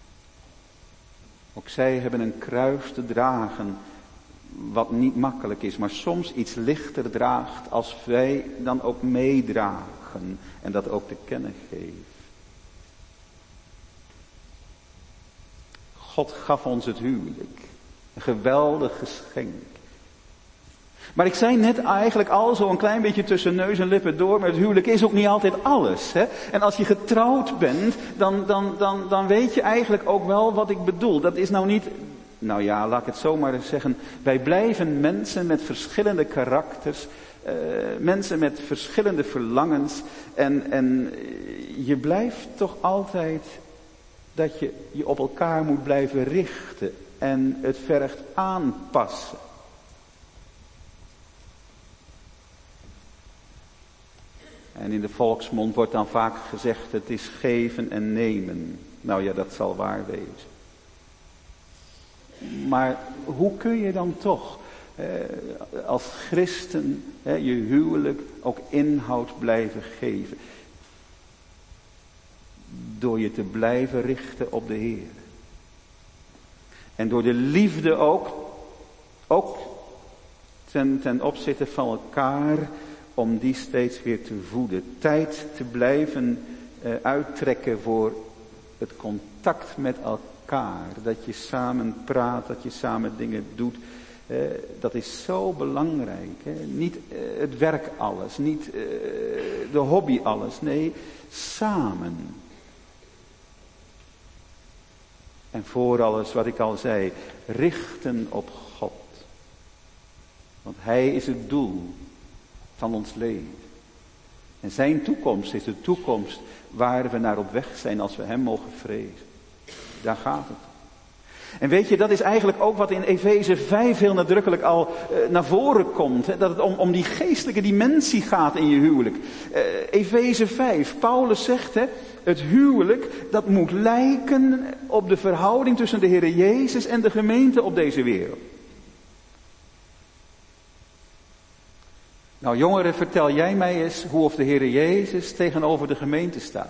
S2: ook zij hebben een kruis te dragen, wat niet makkelijk is, maar soms iets lichter draagt als wij dan ook meedragen en dat ook te kennen geven. God gaf ons het huwelijk. Een geweldig geschenk. Maar ik zei net eigenlijk al zo een klein beetje tussen neus en lippen door, maar het huwelijk is ook niet altijd alles. Hè? En als je getrouwd bent, dan, dan, dan, dan weet je eigenlijk ook wel wat ik bedoel. Dat is nou niet nou ja, laat ik het zomaar eens zeggen. Wij blijven mensen met verschillende karakters. Uh, mensen met verschillende verlangens. En, en je blijft toch altijd dat je je op elkaar moet blijven richten. En het vergt aanpassen. En in de volksmond wordt dan vaak gezegd, het is geven en nemen. Nou ja, dat zal waar wezen. Maar hoe kun je dan toch eh, als christen eh, je huwelijk ook inhoud blijven geven? Door je te blijven richten op de Heer. En door de liefde ook, ook ten, ten opzichte van elkaar, om die steeds weer te voeden. Tijd te blijven uh, uittrekken voor het contact met elkaar. Dat je samen praat, dat je samen dingen doet. Uh, dat is zo belangrijk. Hè? Niet uh, het werk alles, niet uh, de hobby alles. Nee, samen. En voor alles wat ik al zei, richten op God. Want Hij is het doel van ons leven. En zijn toekomst is de toekomst waar we naar op weg zijn als we hem mogen vrezen. Daar gaat het. En weet je, dat is eigenlijk ook wat in Efeze vijf heel nadrukkelijk al uh, naar voren komt. Hè? Dat het om, om die geestelijke dimensie gaat in je huwelijk. Uh, Efeze vijf, Paulus zegt, hè, het huwelijk dat moet lijken op de verhouding tussen de Heere Jezus en de gemeente op deze wereld. Nou jongeren, vertel jij mij eens hoe of de Heere Jezus tegenover de gemeente staat.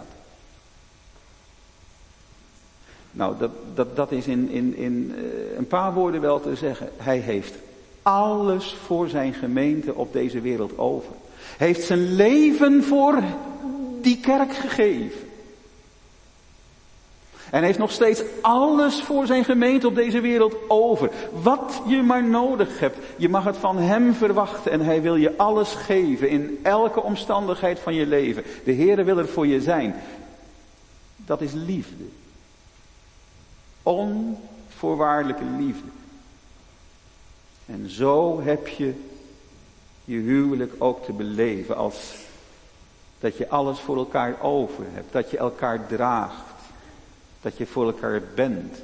S2: Nou, dat, dat, dat is in, in, in uh, een paar woorden wel te zeggen. Hij heeft alles voor zijn gemeente op deze wereld over. Hij heeft zijn leven voor die kerk gegeven. En hij heeft nog steeds alles voor zijn gemeente op deze wereld over. Wat je maar nodig hebt. Je mag het van hem verwachten. En hij wil je alles geven. In elke omstandigheid van je leven. De Heere wil er voor je zijn. Dat is liefde. Onvoorwaardelijke liefde. En zo heb je je huwelijk ook te beleven. Als dat je alles voor elkaar over hebt. Dat je elkaar draagt. Dat je voor elkaar bent.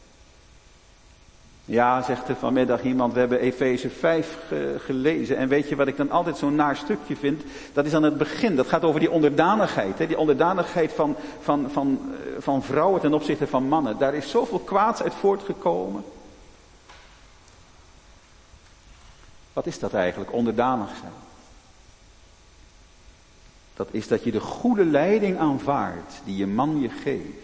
S2: Ja, zegt er vanmiddag iemand, we hebben Efeze vijf ge- gelezen. En weet je wat ik dan altijd zo'n naar stukje vind? Dat is aan het begin. Dat gaat over die onderdanigheid. Hè? Die onderdanigheid van, van, van, van vrouwen ten opzichte van mannen. Daar is zoveel kwaads uit voortgekomen. Wat is dat eigenlijk, onderdanig zijn? Dat is dat je de goede leiding aanvaardt die je man je geeft.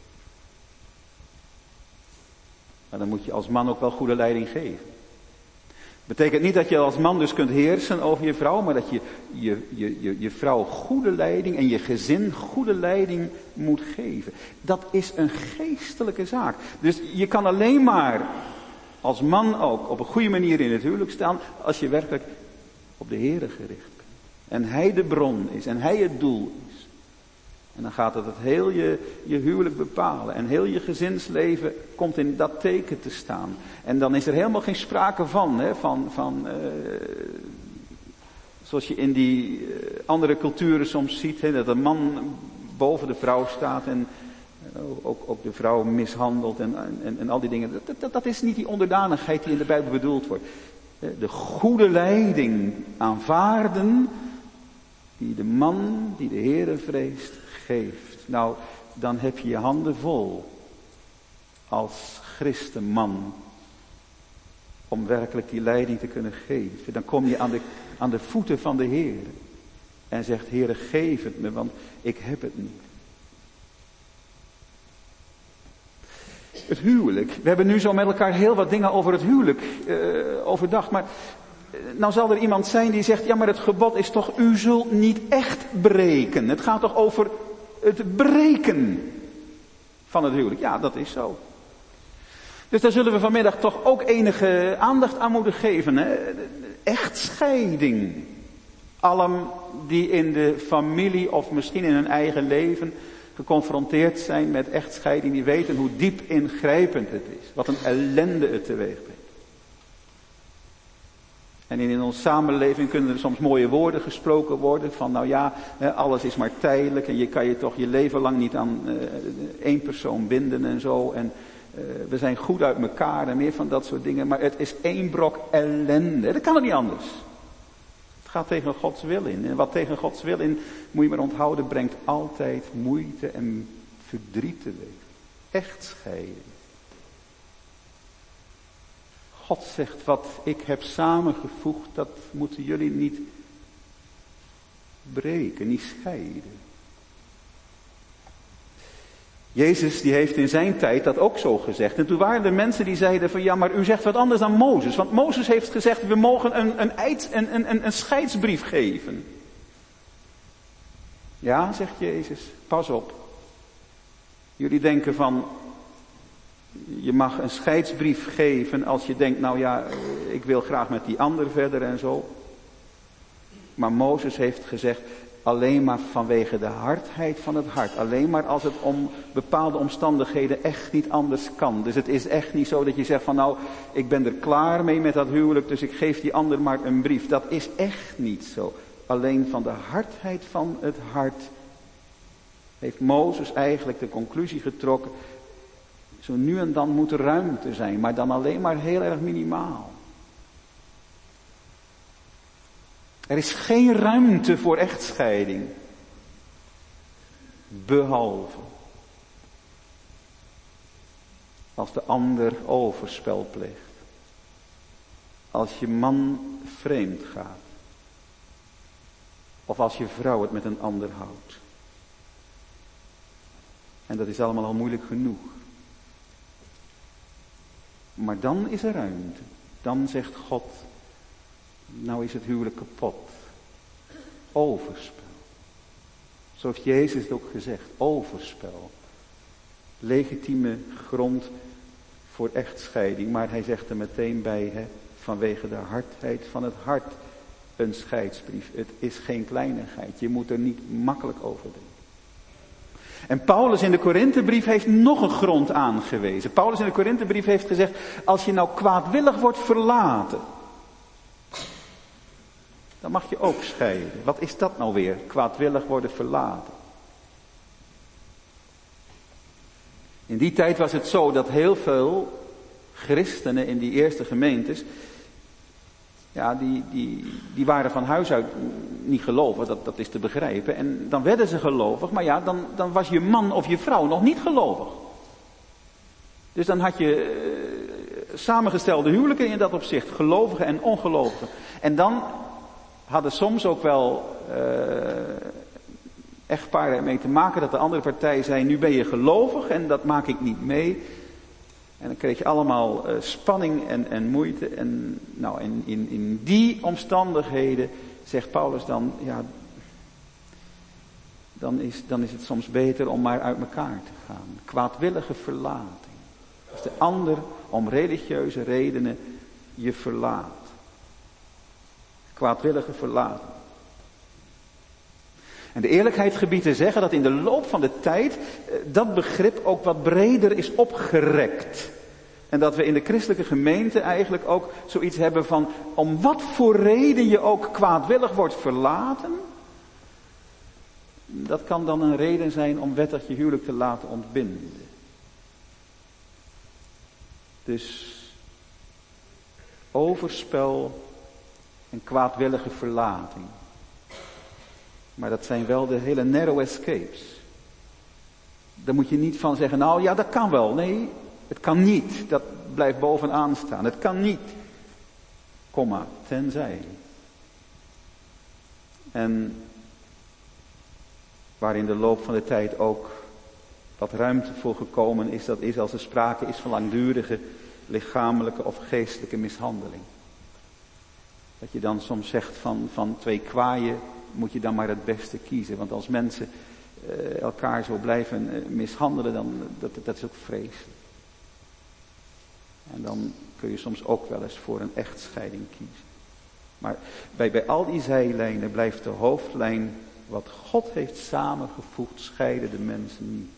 S2: Maar dan moet je als man ook wel goede leiding geven. Betekent niet dat je als man dus kunt heersen over je vrouw, maar dat je je, je, je, je vrouw goede leiding en je gezin goede leiding moet geven. Dat is een geestelijke zaak. Dus je kan alleen maar als man ook op een goede manier in het huwelijk staan als je werkelijk op de Heere gericht bent. En Hij de bron is en Hij het doel is. En dan gaat het het heel je, je huwelijk bepalen. En heel je gezinsleven komt in dat teken te staan. En dan is er helemaal geen sprake van. Hè, van, van uh, zoals je in die uh, andere culturen soms ziet. Hè, dat de man boven de vrouw staat. En uh, ook, ook de vrouw mishandelt. En, en, en al die dingen. Dat, dat, dat is niet die onderdanigheid die in de Bijbel bedoeld wordt. De goede leiding aanvaarden. Die de man die de Heere vreest geeft. Nou, dan heb je je handen vol als christenman om werkelijk die leiding te kunnen geven. Dan kom je aan de, aan de voeten van de Heer en zegt, Heere, geef het me, want ik heb het niet. Het huwelijk. We hebben nu zo met elkaar heel wat dingen over het huwelijk uh, overdacht, maar nou zal er iemand zijn die zegt, ja maar het gebod is toch, u zult niet echt breken. Het gaat toch over het breken van het huwelijk. Ja, dat is zo. Dus daar zullen we vanmiddag toch ook enige aandacht aan moeten geven. Hè? Echtscheiding. Allen die in de familie of misschien in hun eigen leven geconfronteerd zijn met echtscheiding, die weten hoe diep ingrijpend het is. Wat een ellende het teweeg brengt. En in onze samenleving kunnen er soms mooie woorden gesproken worden van nou ja, alles is maar tijdelijk en je kan je toch je leven lang niet aan uh, één persoon binden en zo. En uh, we zijn goed uit elkaar en meer van dat soort dingen. Maar het is één brok ellende. Dat kan het niet anders. Het gaat tegen Gods wil in. En wat tegen Gods wil in, moet je maar onthouden, brengt altijd moeite en verdriet teweeg. Echtscheiding. God zegt, wat ik heb samengevoegd, dat moeten jullie niet breken, niet scheiden. Jezus die heeft in zijn tijd dat ook zo gezegd. En toen waren er mensen die zeiden van ja, maar u zegt wat anders dan Mozes. Want Mozes heeft gezegd, we mogen een, een, eids, een, een, een scheidsbrief geven. Ja, zegt Jezus, pas op. Jullie denken van, je mag een scheidsbrief geven als je denkt, nou ja, ik wil graag met die ander verder en zo. Maar Mozes heeft gezegd, alleen maar vanwege de hardheid van het hart. Alleen maar als het om bepaalde omstandigheden echt niet anders kan. Dus het is echt niet zo dat je zegt van nou, ik ben er klaar mee met dat huwelijk, dus ik geef die ander maar een brief. Dat is echt niet zo. Alleen van de hardheid van het hart heeft Mozes eigenlijk de conclusie getrokken. Zo nu en dan moet er ruimte zijn, maar dan alleen maar heel erg minimaal. Er is geen ruimte voor echtscheiding. Behalve als de ander overspel pleegt. Als je man vreemd gaat. Of als je vrouw het met een ander houdt. En dat is allemaal al moeilijk genoeg. Maar dan is er ruimte. Dan zegt God, nou is het huwelijk kapot. Overspel. Zo heeft Jezus het ook gezegd. Overspel. Legitieme grond voor echtscheiding. Maar hij zegt er meteen bij, hè, vanwege de hardheid van het hart, een scheidsbrief. Het is geen kleinigheid. Je moet er niet makkelijk over denken. En Paulus in de Korinthebrief heeft nog een grond aangewezen. Paulus in de Korinthebrief heeft gezegd, als je nou kwaadwillig wordt verlaten, dan mag je ook scheiden. Wat is dat nou weer? Kwaadwillig worden verlaten. In die tijd was het zo dat heel veel christenen in die eerste gemeentes, ja, die, die, die waren van huis uit niet gelovig, dat, dat is te begrijpen. En dan werden ze gelovig, maar ja, dan, dan was je man of je vrouw nog niet gelovig. Dus dan had je uh, samengestelde huwelijken in dat opzicht, gelovigen en ongelovigen. En dan hadden soms ook wel uh, echtparen ermee te maken dat de andere partij zei, nu ben je gelovig en dat maak ik niet mee. En dan kreeg je allemaal uh, spanning en, en moeite. En nou, in, in, in die omstandigheden zegt Paulus dan, ja, dan is, dan is het soms beter om maar uit elkaar te gaan. Kwaadwillige verlating. Als de ander om religieuze redenen je verlaat. Kwaadwillige verlating. En de eerlijkheid gebiedt te zeggen dat in de loop van de tijd dat begrip ook wat breder is opgerekt. En dat we in de christelijke gemeente eigenlijk ook zoiets hebben van, om wat voor reden je ook kwaadwillig wordt verlaten, dat kan dan een reden zijn om wettig je huwelijk te laten ontbinden. Dus overspel en kwaadwillige verlating. Maar dat zijn wel de hele narrow escapes. Daar moet je niet van zeggen, nou ja, dat kan wel. Nee, het kan niet. Dat blijft bovenaan staan. Het kan niet. Komma, tenzij. En waar in de loop van de tijd ook wat ruimte voor gekomen is, dat is als er sprake is van langdurige lichamelijke of geestelijke mishandeling. Dat je dan soms zegt van, van twee kwaaien moet je dan maar het beste kiezen. Want als mensen uh, elkaar zo blijven uh, mishandelen, dan dat, dat is ook vreselijk. En dan kun je soms ook wel eens voor een echtscheiding kiezen. Maar bij, bij al die zijlijnen blijft de hoofdlijn wat God heeft samengevoegd, scheiden de mensen niet.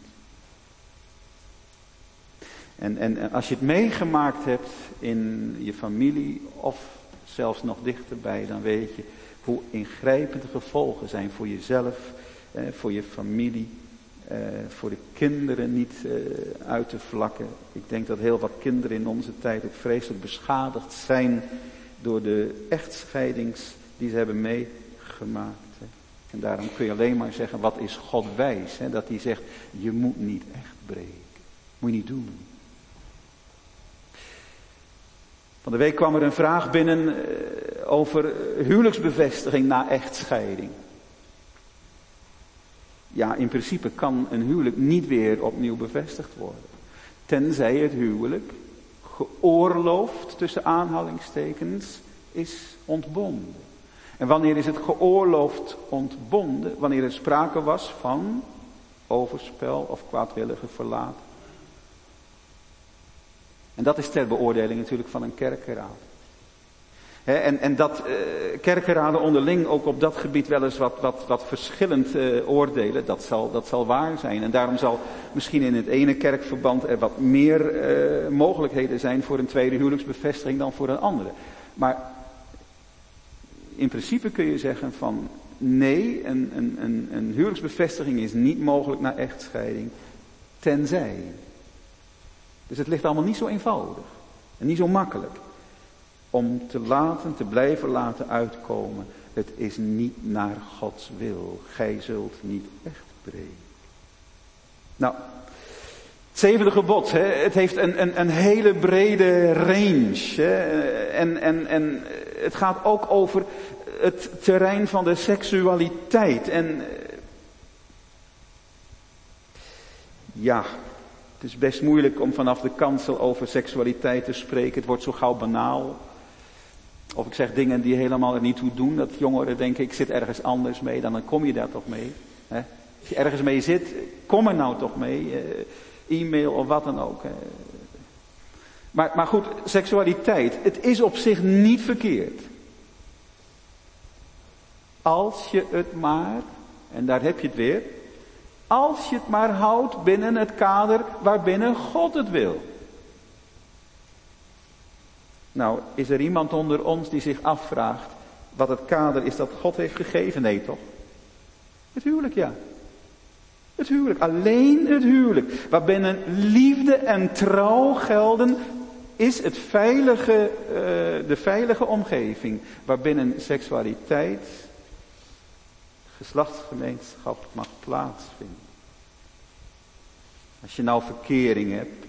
S2: En, en, en als je het meegemaakt hebt in je familie of zelfs nog dichterbij, dan weet je hoe ingrijpend de gevolgen zijn voor jezelf, eh, voor je familie, eh, voor de kinderen niet eh, uit te vlakken. Ik denk dat heel wat kinderen in onze tijd ook vreselijk beschadigd zijn door de echtscheidings die ze hebben meegemaakt. Hè. En daarom kun je alleen maar zeggen, wat is God wijs? Hè? Dat hij zegt, je moet niet echt breken. Moet je niet doen. Van de week kwam er een vraag binnen over huwelijksbevestiging na echtscheiding. Ja, in principe kan een huwelijk niet weer opnieuw bevestigd worden. Tenzij het huwelijk geoorloofd, tussen aanhalingstekens, is ontbonden. En wanneer is het geoorloofd ontbonden? Wanneer er sprake was van overspel of kwaadwillige verlating. En dat is ter beoordeling natuurlijk van een kerkenraad. He, en, en dat uh, kerkenraden onderling ook op dat gebied wel eens wat, wat, wat verschillend uh, oordelen, dat zal, dat zal waar zijn. En daarom zal misschien in het ene kerkverband er wat meer uh, mogelijkheden zijn voor een tweede huwelijksbevestiging dan voor een andere. Maar in principe kun je zeggen van nee, een, een, een, een huwelijksbevestiging is niet mogelijk na echtscheiding, tenzij. Dus het ligt allemaal niet zo eenvoudig en niet zo makkelijk om te laten, te blijven laten uitkomen. Het is niet naar Gods wil. Gij zult niet echt breken. Nou, het zevende gebod, hè, het heeft een, een, een hele brede range. Hè, en, en, en het gaat ook over het terrein van de seksualiteit. En ja, het is best moeilijk om vanaf de kansel over seksualiteit te spreken. Het wordt zo gauw banaal. Of ik zeg dingen die helemaal er niet toe doen. Dat jongeren denken, ik zit ergens anders mee. Dan kom je daar toch mee. Hè? Als je ergens mee zit, kom er nou toch mee. Uh, e-mail of wat dan ook. Hè? Maar, maar goed, seksualiteit. Het is op zich niet verkeerd. Als je het maar, en daar heb je het weer. Als je het maar houdt binnen het kader waarbinnen God het wil. Nou, is er iemand onder ons die zich afvraagt wat het kader is dat God heeft gegeven? Nee, toch? Het huwelijk, ja. Het huwelijk, alleen het huwelijk. Waarbinnen liefde en trouw gelden, is het veilige, uh, de veilige omgeving. Waarbinnen seksualiteit, geslachtsgemeenschap mag plaatsvinden. Als je nou verkering hebt,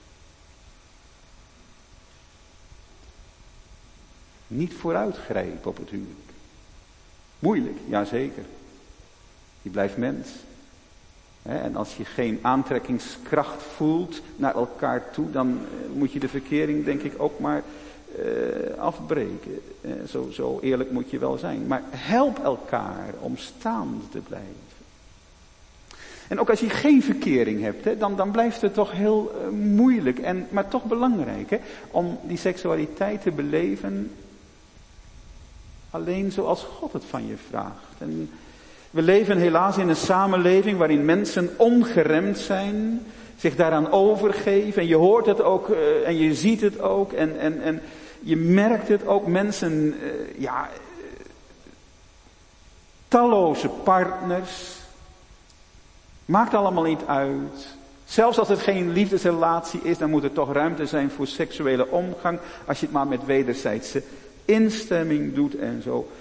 S2: niet vooruitgrijpen op het huwelijk. Moeilijk, jazeker. Je blijft mens. En als je geen aantrekkingskracht voelt naar elkaar toe, dan moet je de verkering denk ik ook maar uh, afbreken. Uh, zo, zo eerlijk moet je wel zijn. Maar help elkaar om staande te blijven. En ook als je geen verkering hebt, hè, dan, dan blijft het toch heel uh, moeilijk, en, maar toch belangrijk, hè, om die seksualiteit te beleven alleen zoals God het van je vraagt. En we leven helaas in een samenleving waarin mensen ongeremd zijn, zich daaraan overgeven. En je hoort het ook uh, en je ziet het ook en, en, en je merkt het ook. Mensen, uh, ja, talloze partners. Maakt allemaal niet uit. Zelfs als het geen liefdesrelatie is, dan moet er toch ruimte zijn voor seksuele omgang. Als je het maar met wederzijdse instemming doet en zo.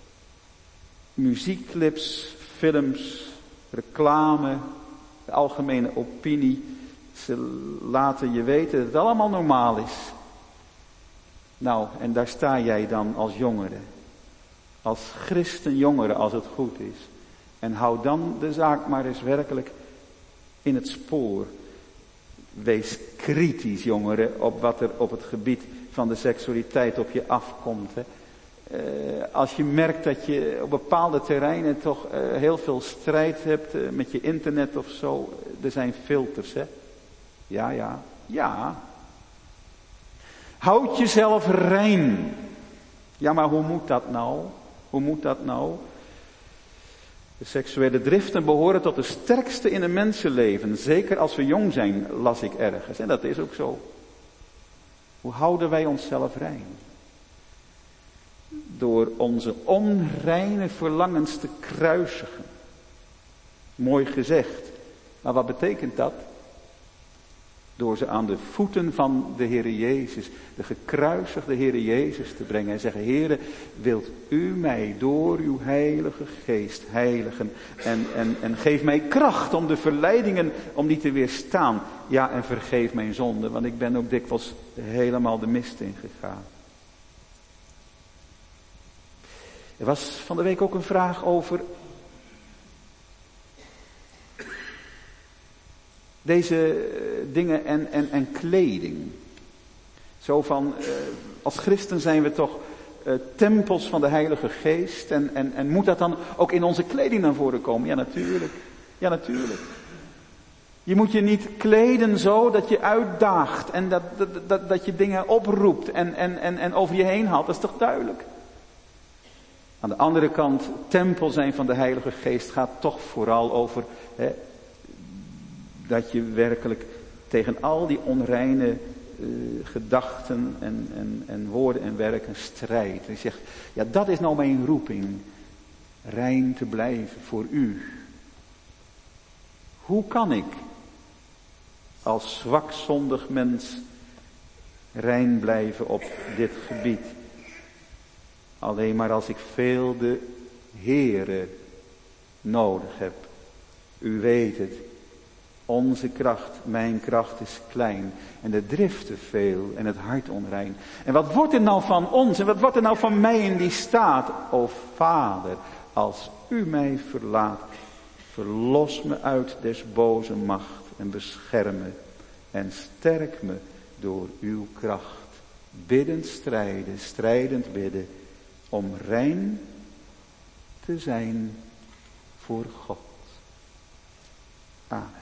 S2: Muziekclips, films, reclame, de algemene opinie. Ze laten je weten dat het allemaal normaal is. Nou, en daar sta jij dan als jongere. Als christenjongere, als het goed is. En hou dan de zaak maar eens werkelijk in het spoor. Wees kritisch, jongeren, op wat er op het gebied van de seksualiteit op je afkomt. Hè. Uh, als je merkt dat je op bepaalde terreinen toch uh, heel veel strijd hebt uh, met je internet of zo. Er zijn filters, hè. Ja, ja, ja. Houd jezelf rein. Ja, maar hoe moet dat nou? Hoe moet dat nou? De seksuele driften behoren tot de sterkste in een mensenleven. Zeker als we jong zijn, las ik ergens. En dat is ook zo. Hoe houden wij onszelf rein? Door onze onreine verlangens te kruisigen. Mooi gezegd. Maar wat betekent dat? Door ze aan de voeten van de Heere Jezus, de gekruisigde Heere Jezus te brengen. En zeggen, Heere, wilt u mij door uw heilige geest heiligen. En, en, en geef mij kracht om de verleidingen, om die te weerstaan. Ja, en vergeef mijn zonde, want ik ben ook dikwijls helemaal de mist ingegaan. Er was van de week ook een vraag over deze dingen en, en, en kleding. Zo van, uh, als christen zijn we toch uh, tempels van de Heilige Geest. En, en, en moet dat dan ook in onze kleding naar voren komen? Ja, natuurlijk. Ja, natuurlijk. Je moet je niet kleden zo dat je uitdaagt. En dat, dat, dat, dat je dingen oproept en, en, en, en over je heen haalt. Dat is toch duidelijk? Aan de andere kant, tempel zijn van de Heilige Geest gaat toch vooral over Hè, dat je werkelijk tegen al die onreine uh, gedachten en, en, en woorden en werken strijdt. En je zegt, ja, dat is nou mijn roeping. Rein te blijven voor u. Hoe kan ik als zwak zondig mens rein blijven op dit gebied? Alleen maar als ik veel de Heere nodig heb. U weet het. Onze kracht, mijn kracht is klein. En de driften veel en het hart onrein. En wat wordt er nou van ons? En wat wordt er nou van mij in die staat? O Vader, als u mij verlaat, verlos me uit des boze macht en bescherm me. En sterk me door uw kracht. Biddend strijden, strijdend bidden. Om rein te zijn voor God. Amen.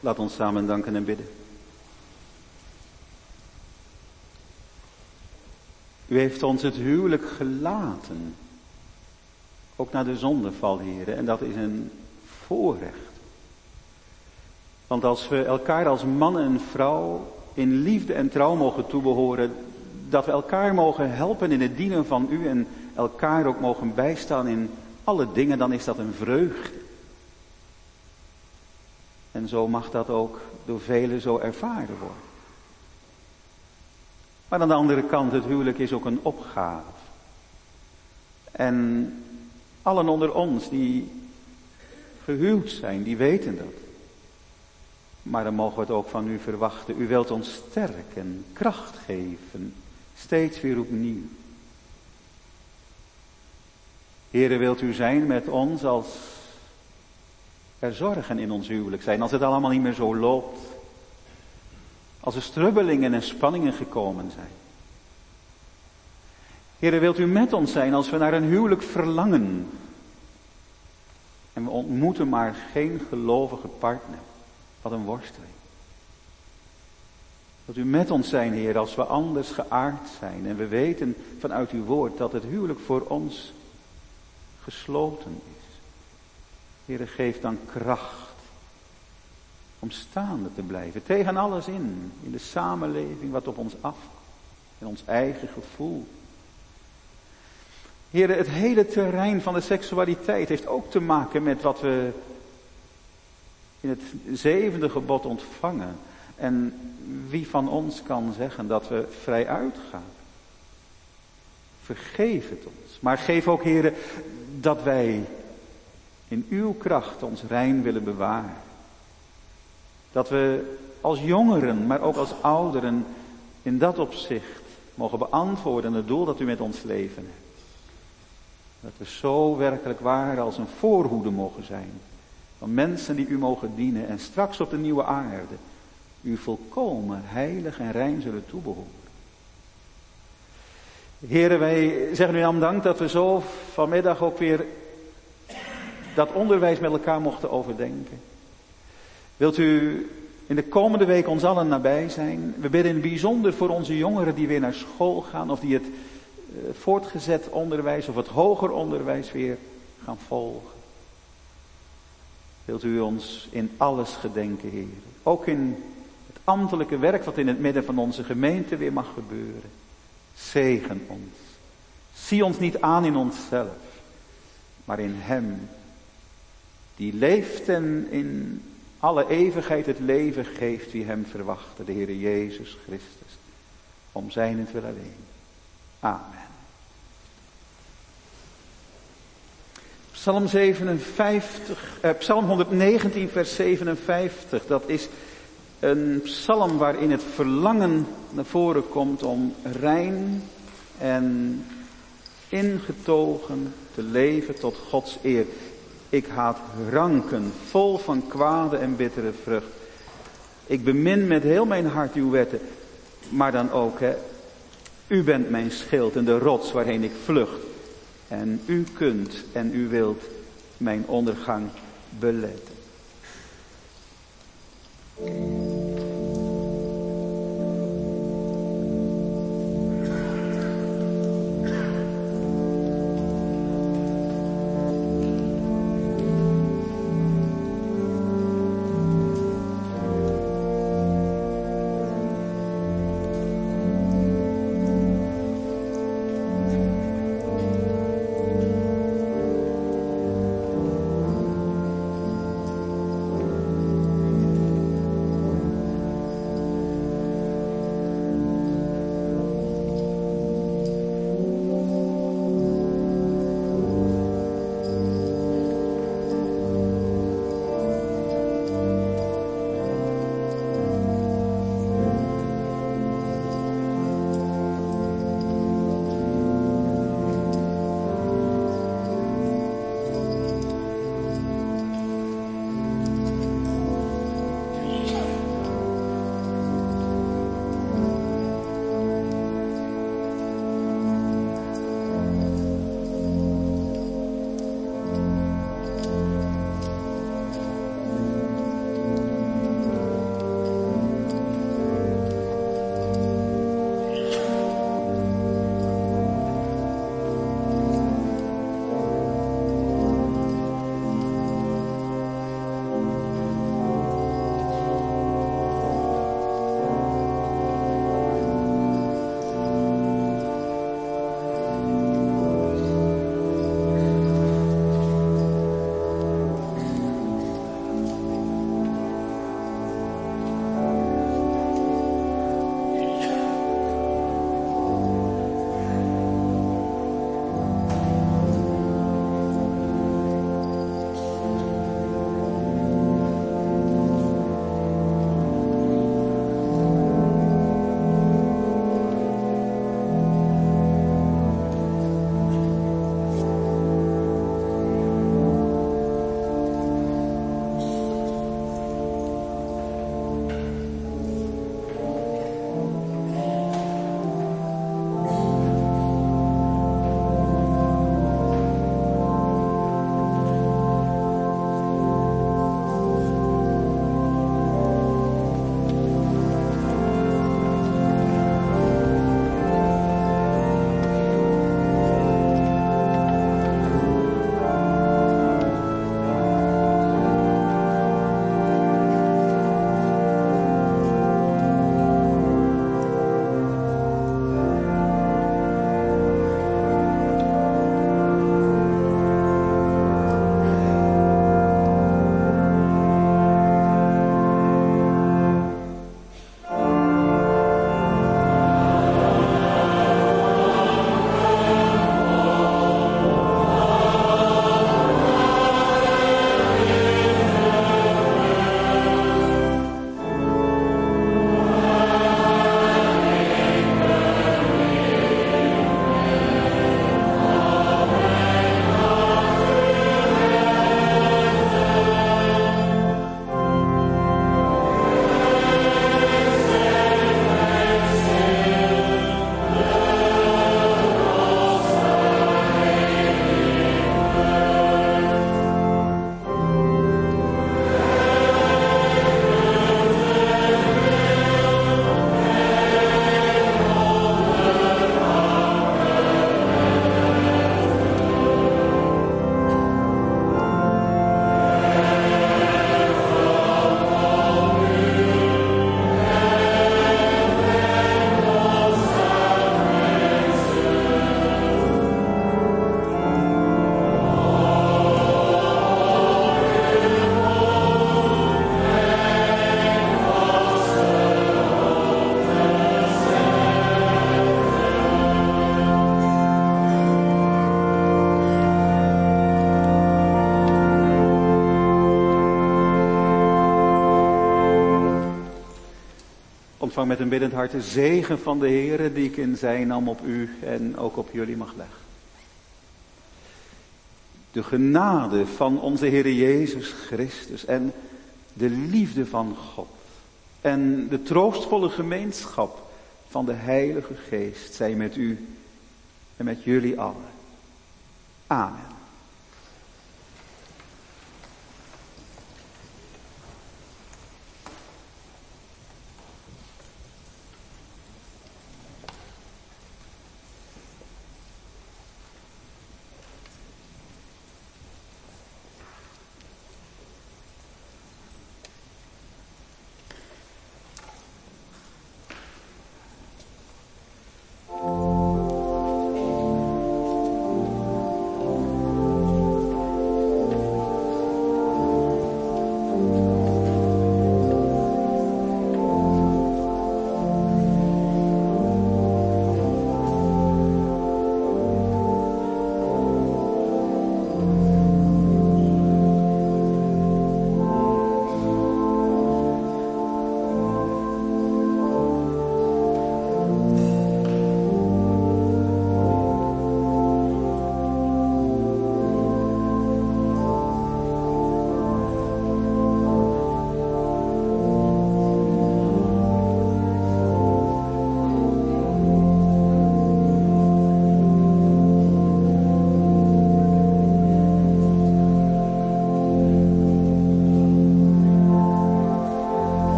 S2: Laat ons samen danken en bidden. U heeft ons het huwelijk gelaten. Ook na de zondeval, Heere. En dat is een voorrecht. Want als we elkaar als man en vrouw in liefde en trouw mogen toebehoren, dat we elkaar mogen helpen in het dienen van u en elkaar ook mogen bijstaan in alle dingen, dan is dat een vreugde. En zo mag dat ook door velen zo ervaren worden. Maar aan de andere kant, het huwelijk is ook een opgave. En allen onder ons die gehuwd zijn, die weten dat. Maar dan mogen we het ook van u verwachten. U wilt ons sterken, kracht geven, steeds weer opnieuw. Heere, wilt u zijn met ons als er zorgen in ons huwelijk zijn, als het allemaal niet meer zo loopt. Als er strubbelingen en spanningen gekomen zijn. Heere, wilt u met ons zijn als we naar een huwelijk verlangen. En we ontmoeten maar geen gelovige partner. Wat een worsteling. Wilt u met ons zijn, Heer, als we anders geaard zijn. En we weten vanuit uw woord dat het huwelijk voor ons gesloten is. Heere, geef dan kracht om staande te blijven. Tegen alles in. In de samenleving wat op ons afkomt. In ons eigen gevoel. Heere, het hele terrein van de seksualiteit heeft ook te maken met wat we in het zevende gebod ontvangen. En wie van ons kan zeggen dat we vrij uitgaan? Vergeef het ons. Maar geef ook, Heere, dat wij in uw kracht ons rein willen bewaren. Dat we als jongeren, maar ook als ouderen in dat opzicht mogen beantwoorden het doel dat u met ons leven hebt. Dat we zo werkelijk waar als een voorhoede mogen zijn. Van mensen die u mogen dienen en straks op de nieuwe aarde u volkomen heilig en rein zullen toebehoren. Heren, wij zeggen u dan dank dat we zo vanmiddag ook weer dat onderwijs met elkaar mochten overdenken. Wilt u in de komende week ons allen nabij zijn? We bidden in het bijzonder voor onze jongeren die weer naar school gaan of die het uh, voortgezet onderwijs of het hoger onderwijs weer gaan volgen. Wilt u ons in alles gedenken, Heer. Ook in het ambtelijke werk wat in het midden van onze gemeente weer mag gebeuren. Zegen ons. Zie ons niet aan in onszelf, maar in Hem. Die leeft en in alle eeuwigheid het leven geeft wie Hem verwachtte. De Heere Jezus Christus. Om zijnentwil alleen. Amen. Psalm zevenenvijftig, eh, Psalm honderdnegentien vers zevenenvijftig. Dat is een psalm waarin het verlangen naar voren komt om rein en ingetogen te leven tot Gods eer. Ik haat ranken, vol van kwade en bittere vrucht. Ik bemin met heel mijn hart uw wetten. Maar dan ook, hè, u bent mijn schild en de rots waarheen ik vlucht. En u kunt en u wilt mijn ondergang beletten. ontvang met een biddend hart de zegen van de Heere die ik in zijn naam op u en ook op jullie mag leggen. De genade van onze Heere Jezus Christus en de liefde van God en de troostvolle gemeenschap van de Heilige Geest zij met u en met jullie allen. Amen.